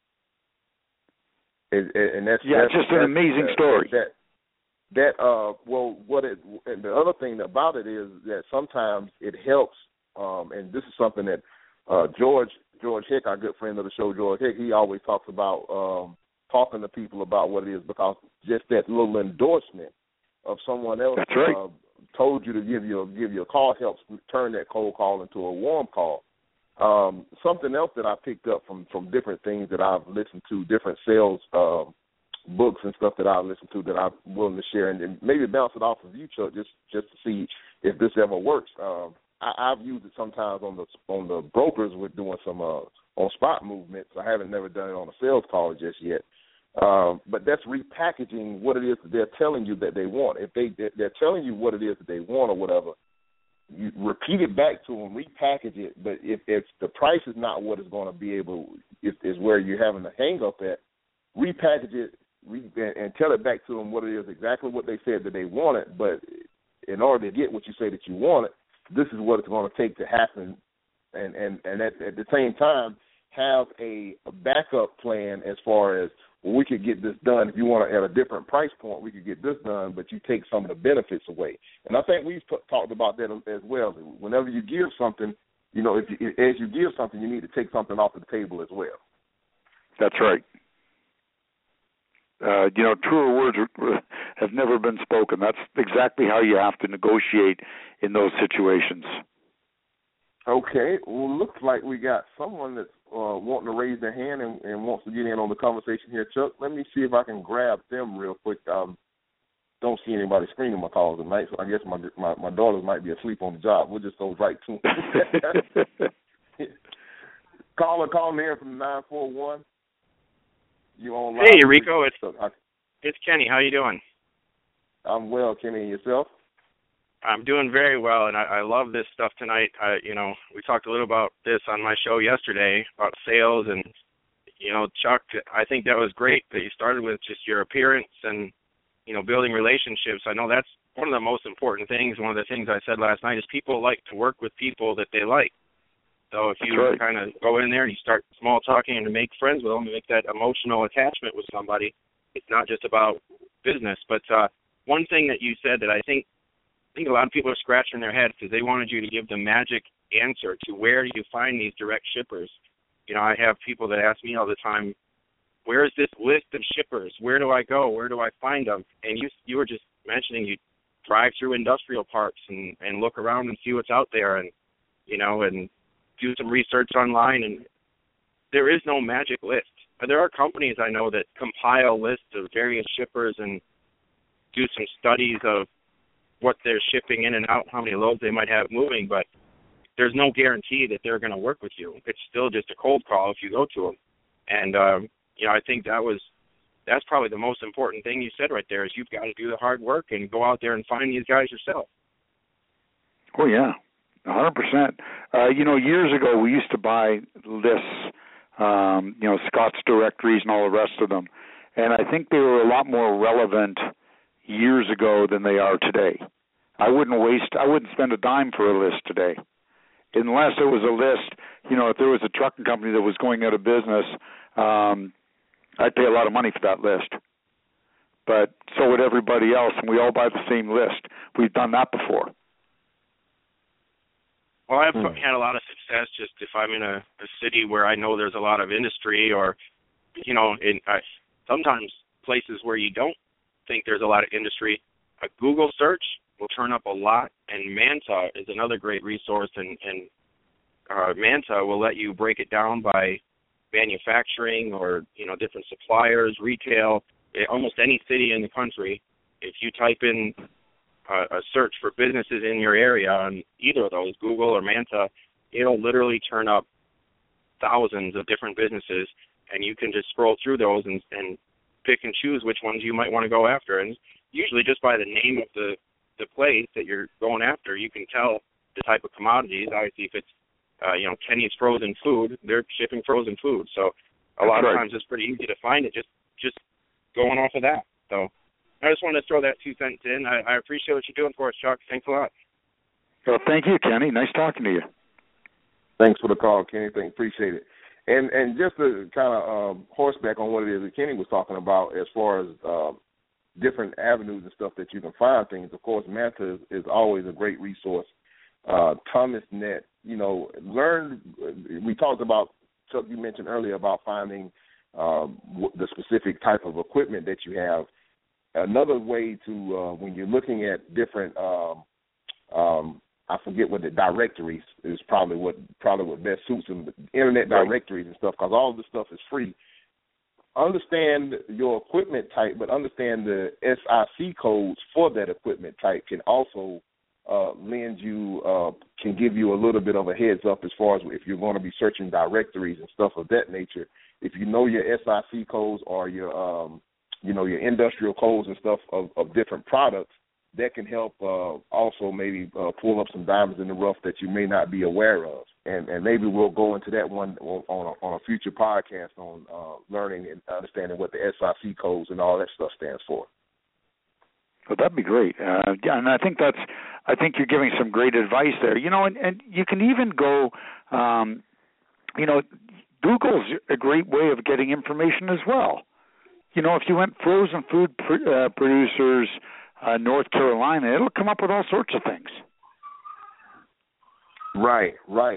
And that's just an amazing story. The other thing about it is that sometimes it helps, and this is something that George Hick, our good friend of the show, George Hick, he always talks about talking to people about what it is, because just that little endorsement of someone else told you to give you a call helps turn that cold call into a warm call. Something else that I picked up from different things that I've listened to, different sales books and stuff that I've listened to that I'm willing to share, and maybe bounce it off of you, Chuck, just to see if this ever works. I've used it sometimes on the brokers with doing some on spot movements. I haven't never done it on a sales call just yet. But that's repackaging what it is that they're telling you that they want. If they're telling you what it is that they want or whatever, you repeat it back to them, repackage it. But if the price is not what it's going to be able, is where you're having the hang up at, repackage it and tell it back to them what it is, exactly what they said that they wanted. But in order to get what you say that you wanted, this is what it's going to take to happen. And at the same time, have a backup plan as far as, well, we could get this done. If you want to, at a different price point, we could get this done, but you take some of the benefits away. And I think we've talked about that as well. Whenever you give something, as you give something, you need to take something off the table as well. That's right. Truer words have never been spoken. That's exactly how you have to negotiate in those situations. Okay. Well, looks like we got someone that's wanting to raise their hand and wants to get in on the conversation here, Chuck. Let me see if I can grab them real quick. Don't see anybody screening my calls tonight, so I guess my daughters might be asleep on the job. We'll just go right to them. Caller calling in from 941. You on live? Hey, Rico, it's Kenny. How you doing? I'm well, Kenny. And yourself? I'm doing very well, and I love this stuff tonight. We talked a little about this on my show yesterday about sales, and Chuck, I think that was great that you started with just your appearance and building relationships. I know that's one of the most important things. One of the things I said last night is people like to work with people that they like. So if you kind of go in there and you start small talking and make friends with them and make that emotional attachment with somebody, it's not just about business. But one thing that you said that I think a lot of people are scratching their heads because they wanted you to give the magic answer to where do you find these direct shippers. I have people that ask me all the time, where is this list of shippers? Where do I go? Where do I find them? And you were just mentioning you drive through industrial parks and look around and see what's out there and do some research online. And there is no magic list. But there are companies I know that compile lists of various shippers and do some studies of what they're shipping in and out, how many loads they might have moving, but there's no guarantee that they're going to work with you. It's still just a cold call if you go to them. And, I think that's probably the most important thing you said right there is you've got to do the hard work and go out there and find these guys yourself. Oh, yeah, 100%. Years ago we used to buy lists, Scott's directories and all the rest of them, and I think they were a lot more relevant years ago than they are today. I wouldn't spend a dime for a list today. Unless it was a list, if there was a trucking company that was going out of business, I'd pay a lot of money for that list. But so would everybody else, and we all buy the same list. We've done that before. Well, I've had a lot of success just if I'm in a city where I know there's a lot of industry or, sometimes places where you don't think there's a lot of industry, a Google search will turn up a lot, and Manta is another great resource, and Manta will let you break it down by manufacturing or, different suppliers, retail, almost any city in the country. If you type in a search for businesses in your area on either of those, Google or Manta, it'll literally turn up thousands of different businesses, and you can just scroll through those and pick and choose which ones you might want to go after. And usually just by the name of the place that you're going after, you can tell the type of commodities. Obviously, if it's, Kenny's Frozen Food, they're shipping frozen food. So a lot of times it's pretty easy to find it just going off of that. So I just wanted to throw that 2 cents in. I appreciate what you're doing for us, Chuck. Thanks a lot. Well, thank you, Kenny. Nice talking to you. Thanks for the call, Kenny. Appreciate it. And just to kind of horseback on what it is that Kenny was talking about as far as different avenues and stuff that you can find things. Of course, Manta is always a great resource. ThomasNet, we talked about, Chuck, you mentioned earlier about finding the specific type of equipment that you have. Another way to, when you're looking at different I forget what the directories is probably what best suits them. Internet directories and stuff, because all of this stuff is free. Understand your equipment type, but understand the SIC codes for that equipment type can also can give you a little bit of a heads up as far as if you're going to be searching directories and stuff of that nature. If you know your SIC codes or your your industrial codes and stuff of different products, that can help also maybe pull up some diamonds in the rough that you may not be aware of. And maybe we'll go into that one on a future podcast on learning and understanding what the SIC codes and all that stuff stands for. Well, that'd be great. And I think you're giving some great advice there. And you can even go, Google's a great way of getting information as well. If you went frozen food producers, North Carolina, it'll come up with all sorts of things. Right.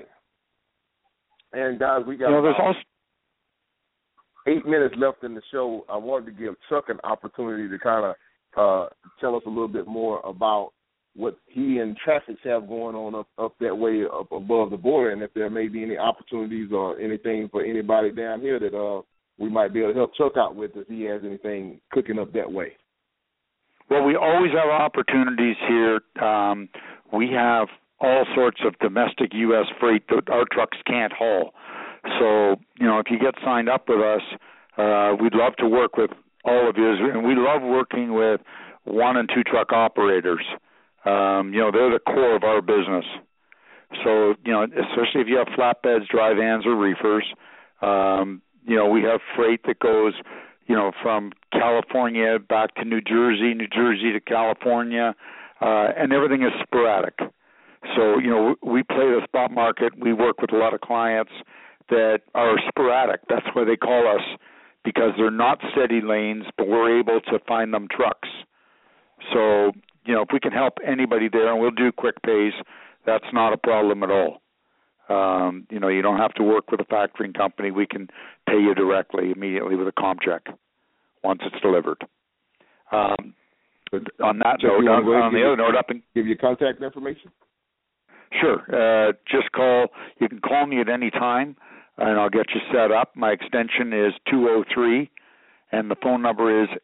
And guys, we got there's also 8 minutes left in the show. I wanted to give Chuck an opportunity to kind of tell us a little bit more about what he and Traffics have going on up that way, up above the border, and if there may be any opportunities or anything for anybody down here that we might be able to help Chuck out with if he has anything cooking up that way. Well, we always have opportunities here. We have all sorts of domestic U.S. freight that our trucks can't haul. So, if you get signed up with us, we'd love to work with all of you. And we love working with 1 and 2 truck operators. They're the core of our business. So, especially if you have flatbeds, dry vans, or reefers, we have freight that goes from California back to New Jersey to California, and everything is sporadic. So, we play the spot market. We work with a lot of clients that are sporadic. That's why they call us, because they're not steady lanes, but we're able to find them trucks. So, if we can help anybody there, and we'll do quick pays, that's not a problem at all. You don't have to work with a factoring company. We can pay you directly, immediately with a comp check once it's delivered. On that note, on the other note, give you contact information? Sure. Just call. You can call me at any time, and I'll get you set up. My extension is 203, and the phone number is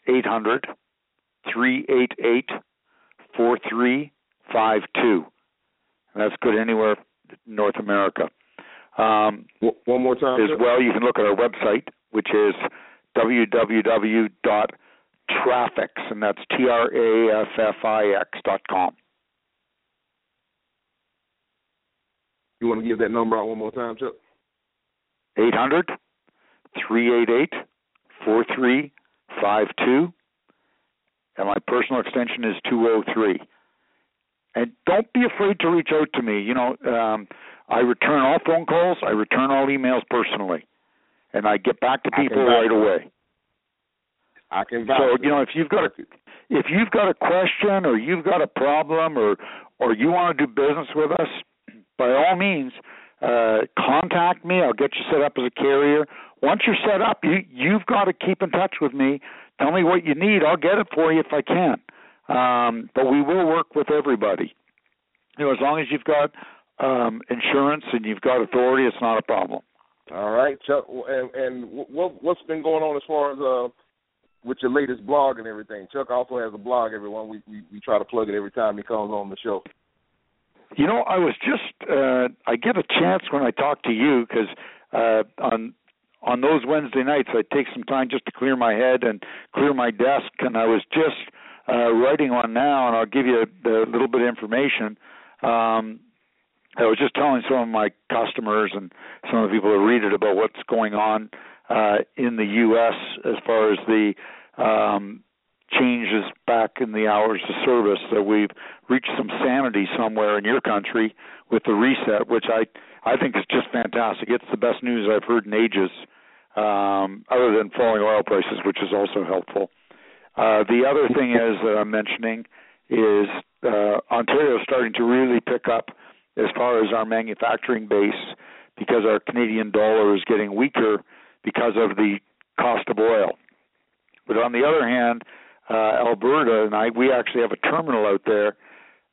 800-388-4352. That's good anywhere in North America. One more time. As well, you can look at our website, which is www.traffix, and that's TRAFFIX.com. You want to give that number out one more time, Chuck? 800-388-4352, and my personal extension is 203. And don't be afraid to reach out to me. I return all phone calls. I return all emails personally, and I get back to people right away. I can vouch. So if you've got a question or you've got a problem or you want to do business with us, by all means, contact me. I'll get you set up as a carrier. Once you're set up, you've got to keep in touch with me. Tell me what you need. I'll get it for you if I can. But we will work with everybody. As long as you've got insurance and you've got authority, it's not a problem. All right, Chuck. And what's been going on as far as with your latest blog and everything? Chuck also has a blog, everyone. We try to plug it every time he comes on the show. I was just I get a chance when I talk to you because on those Wednesday nights I take some time just to clear my head and clear my desk, and I was just writing one now, and I'll give you a little bit of information. I was just telling some of my customers and some of the people who read it about what's going on in the U.S. as far as the changes back in the hours of service, that we've reached some sanity somewhere in your country with the reset, which I think is just fantastic. It's the best news I've heard in ages, other than falling oil prices, which is also helpful. The other thing is that I'm mentioning is Ontario is starting to really pick up as far as our manufacturing base, because our Canadian dollar is getting weaker because of the cost of oil. But on the other hand, Alberta and we actually have a terminal out there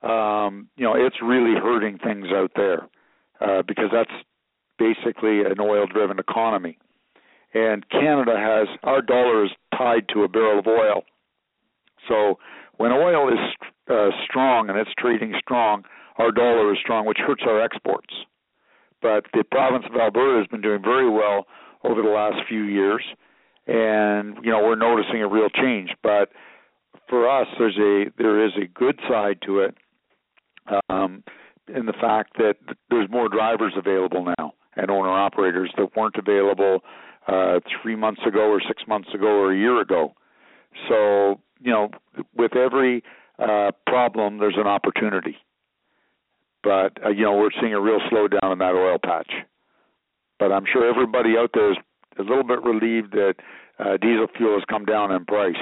it's really hurting things out there because that's basically an oil-driven economy. And Canada our dollar is tied to a barrel of oil. So when oil is strong and it's trading strong, our dollar is strong, which hurts our exports. But the province of Alberta has been doing very well over the last few years, and we're noticing a real change. But for us, there is a good side to it, in the fact that there's more drivers available now and owner-operators that weren't available 3 months ago or 6 months ago or a year ago. So, with every problem, there's an opportunity. But, we're seeing a real slowdown in that oil patch. But I'm sure everybody out there is a little bit relieved that diesel fuel has come down in price.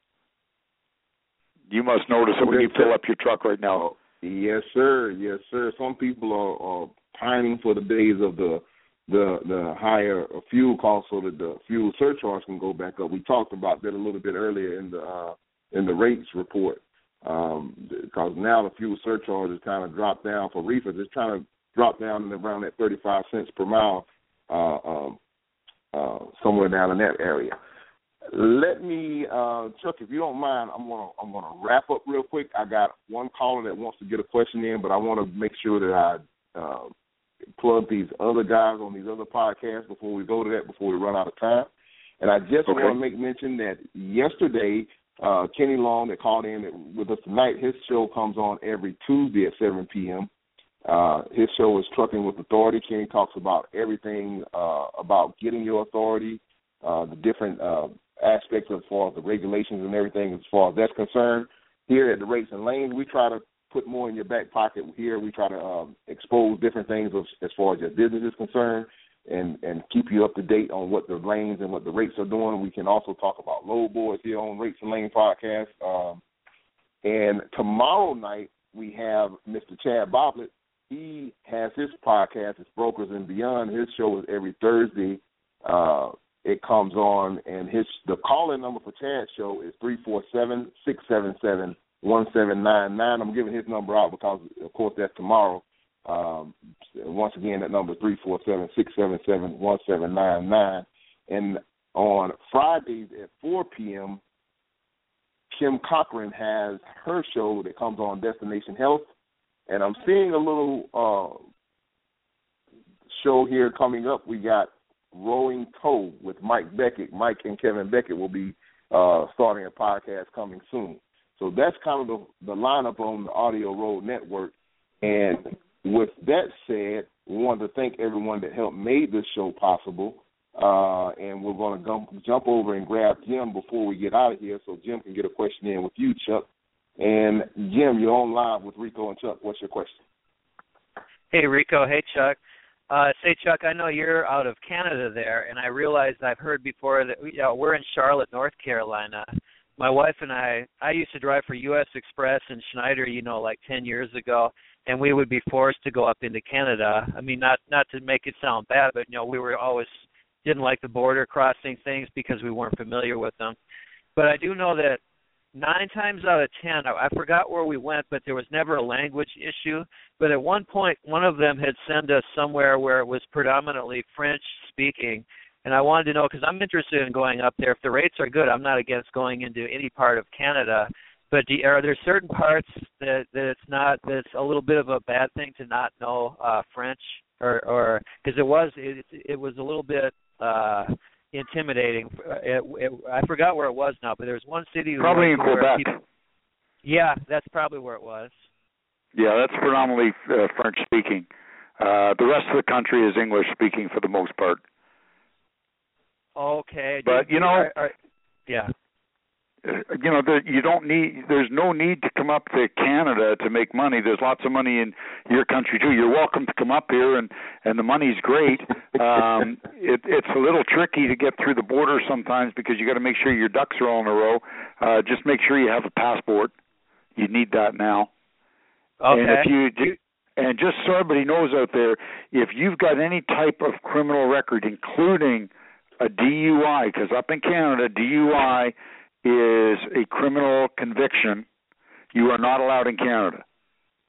You must notice it when you fill up your truck right now. Yes, sir. Yes, sir. Some people are pining for the days of the higher fuel costs so that the fuel surcharge can go back up. We talked about that a little bit earlier in the rates report, because now the fuel surcharge has kind of dropped down for reefers. It's trying to drop down in around that 35 cents per mile, somewhere down in that area. Let me, Chuck, if you don't mind, I'm gonna wrap up real quick. I got one caller that wants to get a question in, but I want to make sure that I plug these other guys on these other podcasts before we go to that, before we run out of time. And I just want to make mention that yesterday, Kenny Long, that called in with us tonight, his show comes on every Tuesday at 7 p.m. His show is Trucking with Authority. Kenny talks about everything about getting your authority, the different aspects as far as the regulations and everything as far as that's concerned. Here at the Rates and Lanes, we try to put more in your back pocket. Here we try to expose different things as far as your business is concerned and keep you up to date on what the lanes and what the rates are doing. We can also talk about load boards here on Rates and Lane Podcast. And tomorrow night we have Mr. Chad Boblett. He has his podcast, it's Brokers and Beyond. His show is every Thursday. It comes on, and the call-in number for Chad's show is 347-677-1799. I'm giving his number out because, of course, that's tomorrow. Once again, that number is 347-677-1799. And on Fridays at 4 p.m., Kim Cochran has her show that comes on Destination Health. And I'm seeing a little show here coming up. We got Rowing Toe with Mike Beckett. Mike and Kevin Beckett will be starting a podcast coming soon. So that's kind of the lineup on the Audio Road Network. And with that said, we want to thank everyone that helped make this show possible. And we're going to jump over and grab Jim before we get out of here so Jim can get a question in with you, Chuck. And, Jim, you're on live with Rico and Chuck. What's your question? Hey, Rico. Hey, Chuck. Say, Chuck, I know you're out of Canada there, and I realized I've heard before that we're in Charlotte, North Carolina. My wife and I used to drive for U.S. Express and Schneider, like 10 years ago, and we would be forced to go up into Canada. I mean, not to make it sound bad, but, we were always didn't like the border crossing things because we weren't familiar with them. But I do know that 9 times out of 10, I forgot where we went, but there was never a language issue. But at one point, one of them had sent us somewhere where it was predominantly French speaking. And I wanted to know, because I'm interested in going up there. If the rates are good, I'm not against going into any part of Canada. But are there certain parts that it's not, that's a little bit of a bad thing to not know French? Or because it was a little bit intimidating. I forgot where it was now, but there's one city. Probably in Quebec. Yeah, that's probably where it was. Yeah, that's predominantly French speaking. The rest of the country is English speaking for the most part. Okay, but yeah. There's no need to come up to Canada to make money. There's lots of money in your country too. You're welcome to come up here, and the money's great. It's a little tricky to get through the border sometimes because you got to make sure your ducks are all in a row. Just make sure you have a passport. You need that now. Okay. And just so everybody knows out there, if you've got any type of criminal record, including a DUI, because up in Canada, DUI is a criminal conviction, you are not allowed in Canada.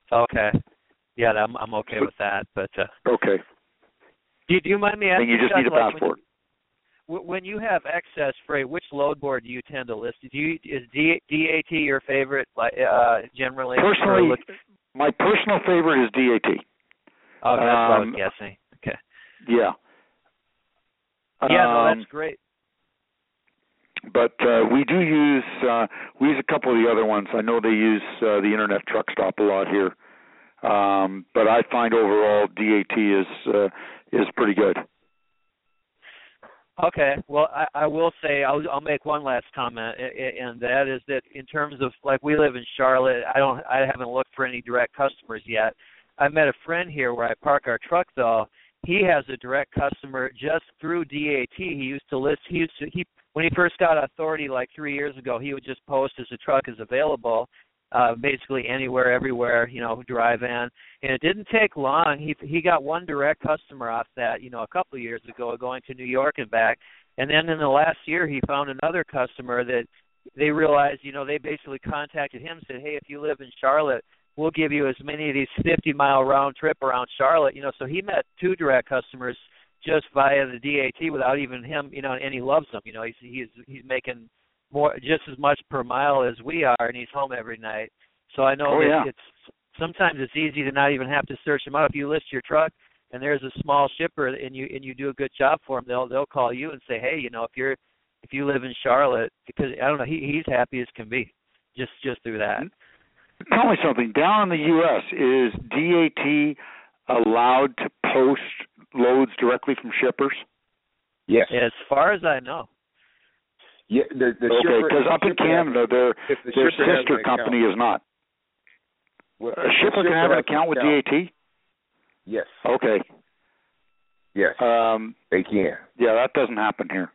Okay. Yeah, I'm okay with that. But okay. Do you mind me asking? Then you just need a passport. When you have excess freight, which load board do you tend to list? Is DAT your favorite? Generally, personally, my personal favorite is DAT. Oh, that's what I was guessing. Okay. Yeah. Yeah, no, that's great. But we use a couple of the other ones. I know they use the Internet Truck Stop a lot here. But I find overall DAT is pretty good. Okay. Well, I will say I'll make one last comment, and that is that in terms of, like, we live in Charlotte. I haven't looked for any direct customers yet. I met a friend here where I park our truck though. He has a direct customer just through DAT. He used to list. When he first got authority like 3 years ago, he would just post as a truck is available, basically anywhere, everywhere, drive in. And it didn't take long. He got one direct customer off that, a couple of years ago, going to New York and back. And then in the last year, he found another customer that they realized, they basically contacted him and said, hey, if you live in Charlotte, we'll give you as many of these 50-mile round trip around Charlotte. So he met two direct customers just via the DAT without even him, and he loves them. He's making just as much per mile as we are, and he's home every night. So I know it's sometimes it's easy to not even have to search him out. If you list your truck and there's a small shipper and you do a good job for him, they'll call you and say, hey, if you live in Charlotte, because I don't know, he's happy as can be just through that. Tell me something. Down in the U.S., is DAT allowed to post loads directly from shippers? Yes. As far as I know. Yeah, okay, because up in Canada, their sister company is not. Well, a shipper can have an account with DAT? Yes. Okay. Yes, they can. Yeah, that doesn't happen here.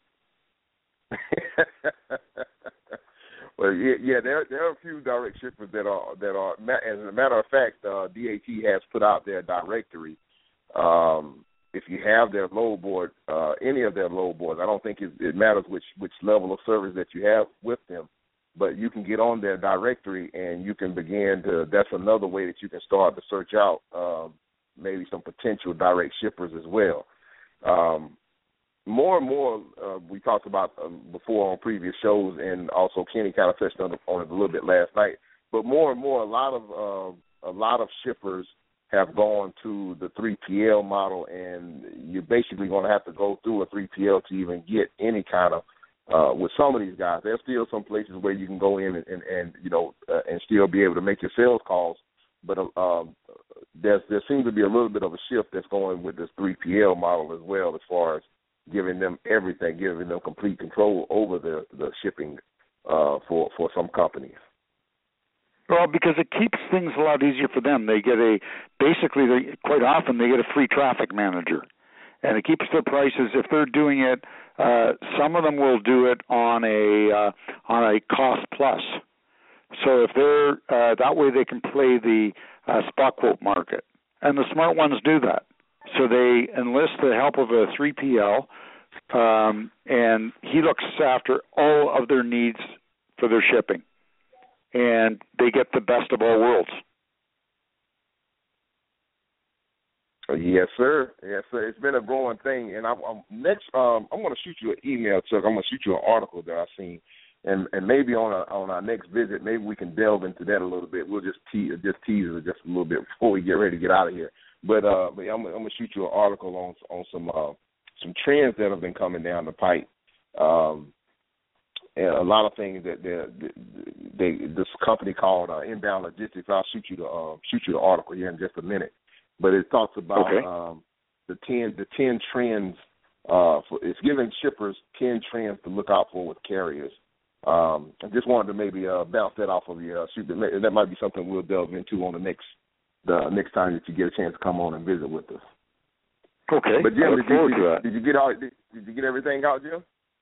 Well, yeah, there are a few direct shippers that are. As a matter of fact, DAT has put out their directory. If you have their load board, any of their load boards, I don't think it matters which level of service that you have with them, but you can get on their directory and you can begin to. That's another way that you can start to search out maybe some potential direct shippers as well. More and more, we talked about before on previous shows, and also Kenny kind of touched on it a little bit last night. But more and more, a lot of shippers have gone to the 3PL model, and you're basically going to have to go through a 3PL to even get any kind of. With some of these guys, there's still some places where you can go in and still be able to make your sales calls. But there seems to be a little bit of a shift that's going with this 3PL model as well, as far as giving them everything, giving them complete control over the shipping for some companies. Well, because it keeps things a lot easier for them. They get quite often they get a free traffic manager, and it keeps their prices. If they're doing it, some of them will do it on a cost plus. So if they're that way, they can play the spot quote market, and the smart ones do that. So they enlist the help of a 3PL, and he looks after all of their needs for their shipping, and they get the best of all worlds. Yes, sir. Yes, sir. It's been a growing thing, and I'm going to shoot you an email, Chuck. I'm going to shoot you an article that I've seen, and maybe on our next visit, maybe we can delve into that a little bit. We'll just tease it just a little bit before we get ready to get out of here. But I'm gonna shoot you an article on some trends that have been coming down the pipe, and a lot of things that this company called Inbound Logistics. I'll shoot you the article here in just a minute. But it talks about the 10 trends. It's giving shippers 10 trends to look out for with carriers. I just wanted to maybe bounce that off of you. That might be something we'll delve into on the next time that you get a chance to come on and visit with us. Okay. But Jim, did you get everything out, Jim?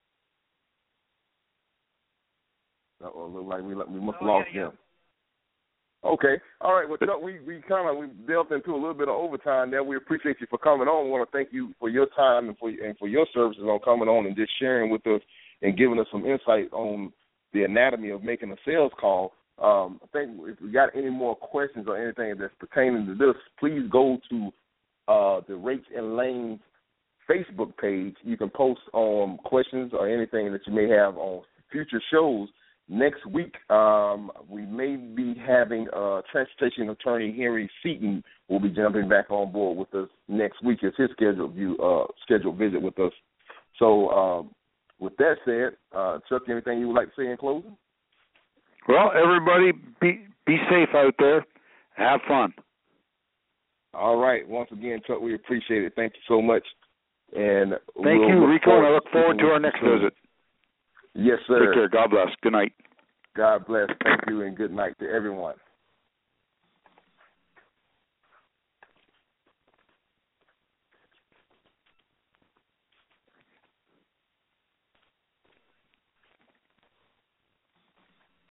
Look like we must have lost Jim. Okay. All right. Well, Chuck, we delved into a little bit of overtime there. We appreciate you for coming on. We want to thank you for your time and for your services on coming on and just sharing with us and giving us some insight on the anatomy of making a sales call. I think if we got any more questions or anything that's pertaining to this, please go to the Rates and Lanes Facebook page. You can post questions or anything that you may have on future shows. Next week, we may be having transportation attorney Henry Seaton will be jumping back on board with us next week. It's his scheduled visit with us. So with that said, Chuck, anything you would like to say in closing? Well, everybody be safe out there. Have fun. All right. Once again, Chuck, we appreciate it. Thank you so much. And thank you, Rico, and I look forward to our next visit. Yes, sir. Take care. God bless. Good night. God bless. Thank you, and good night to everyone.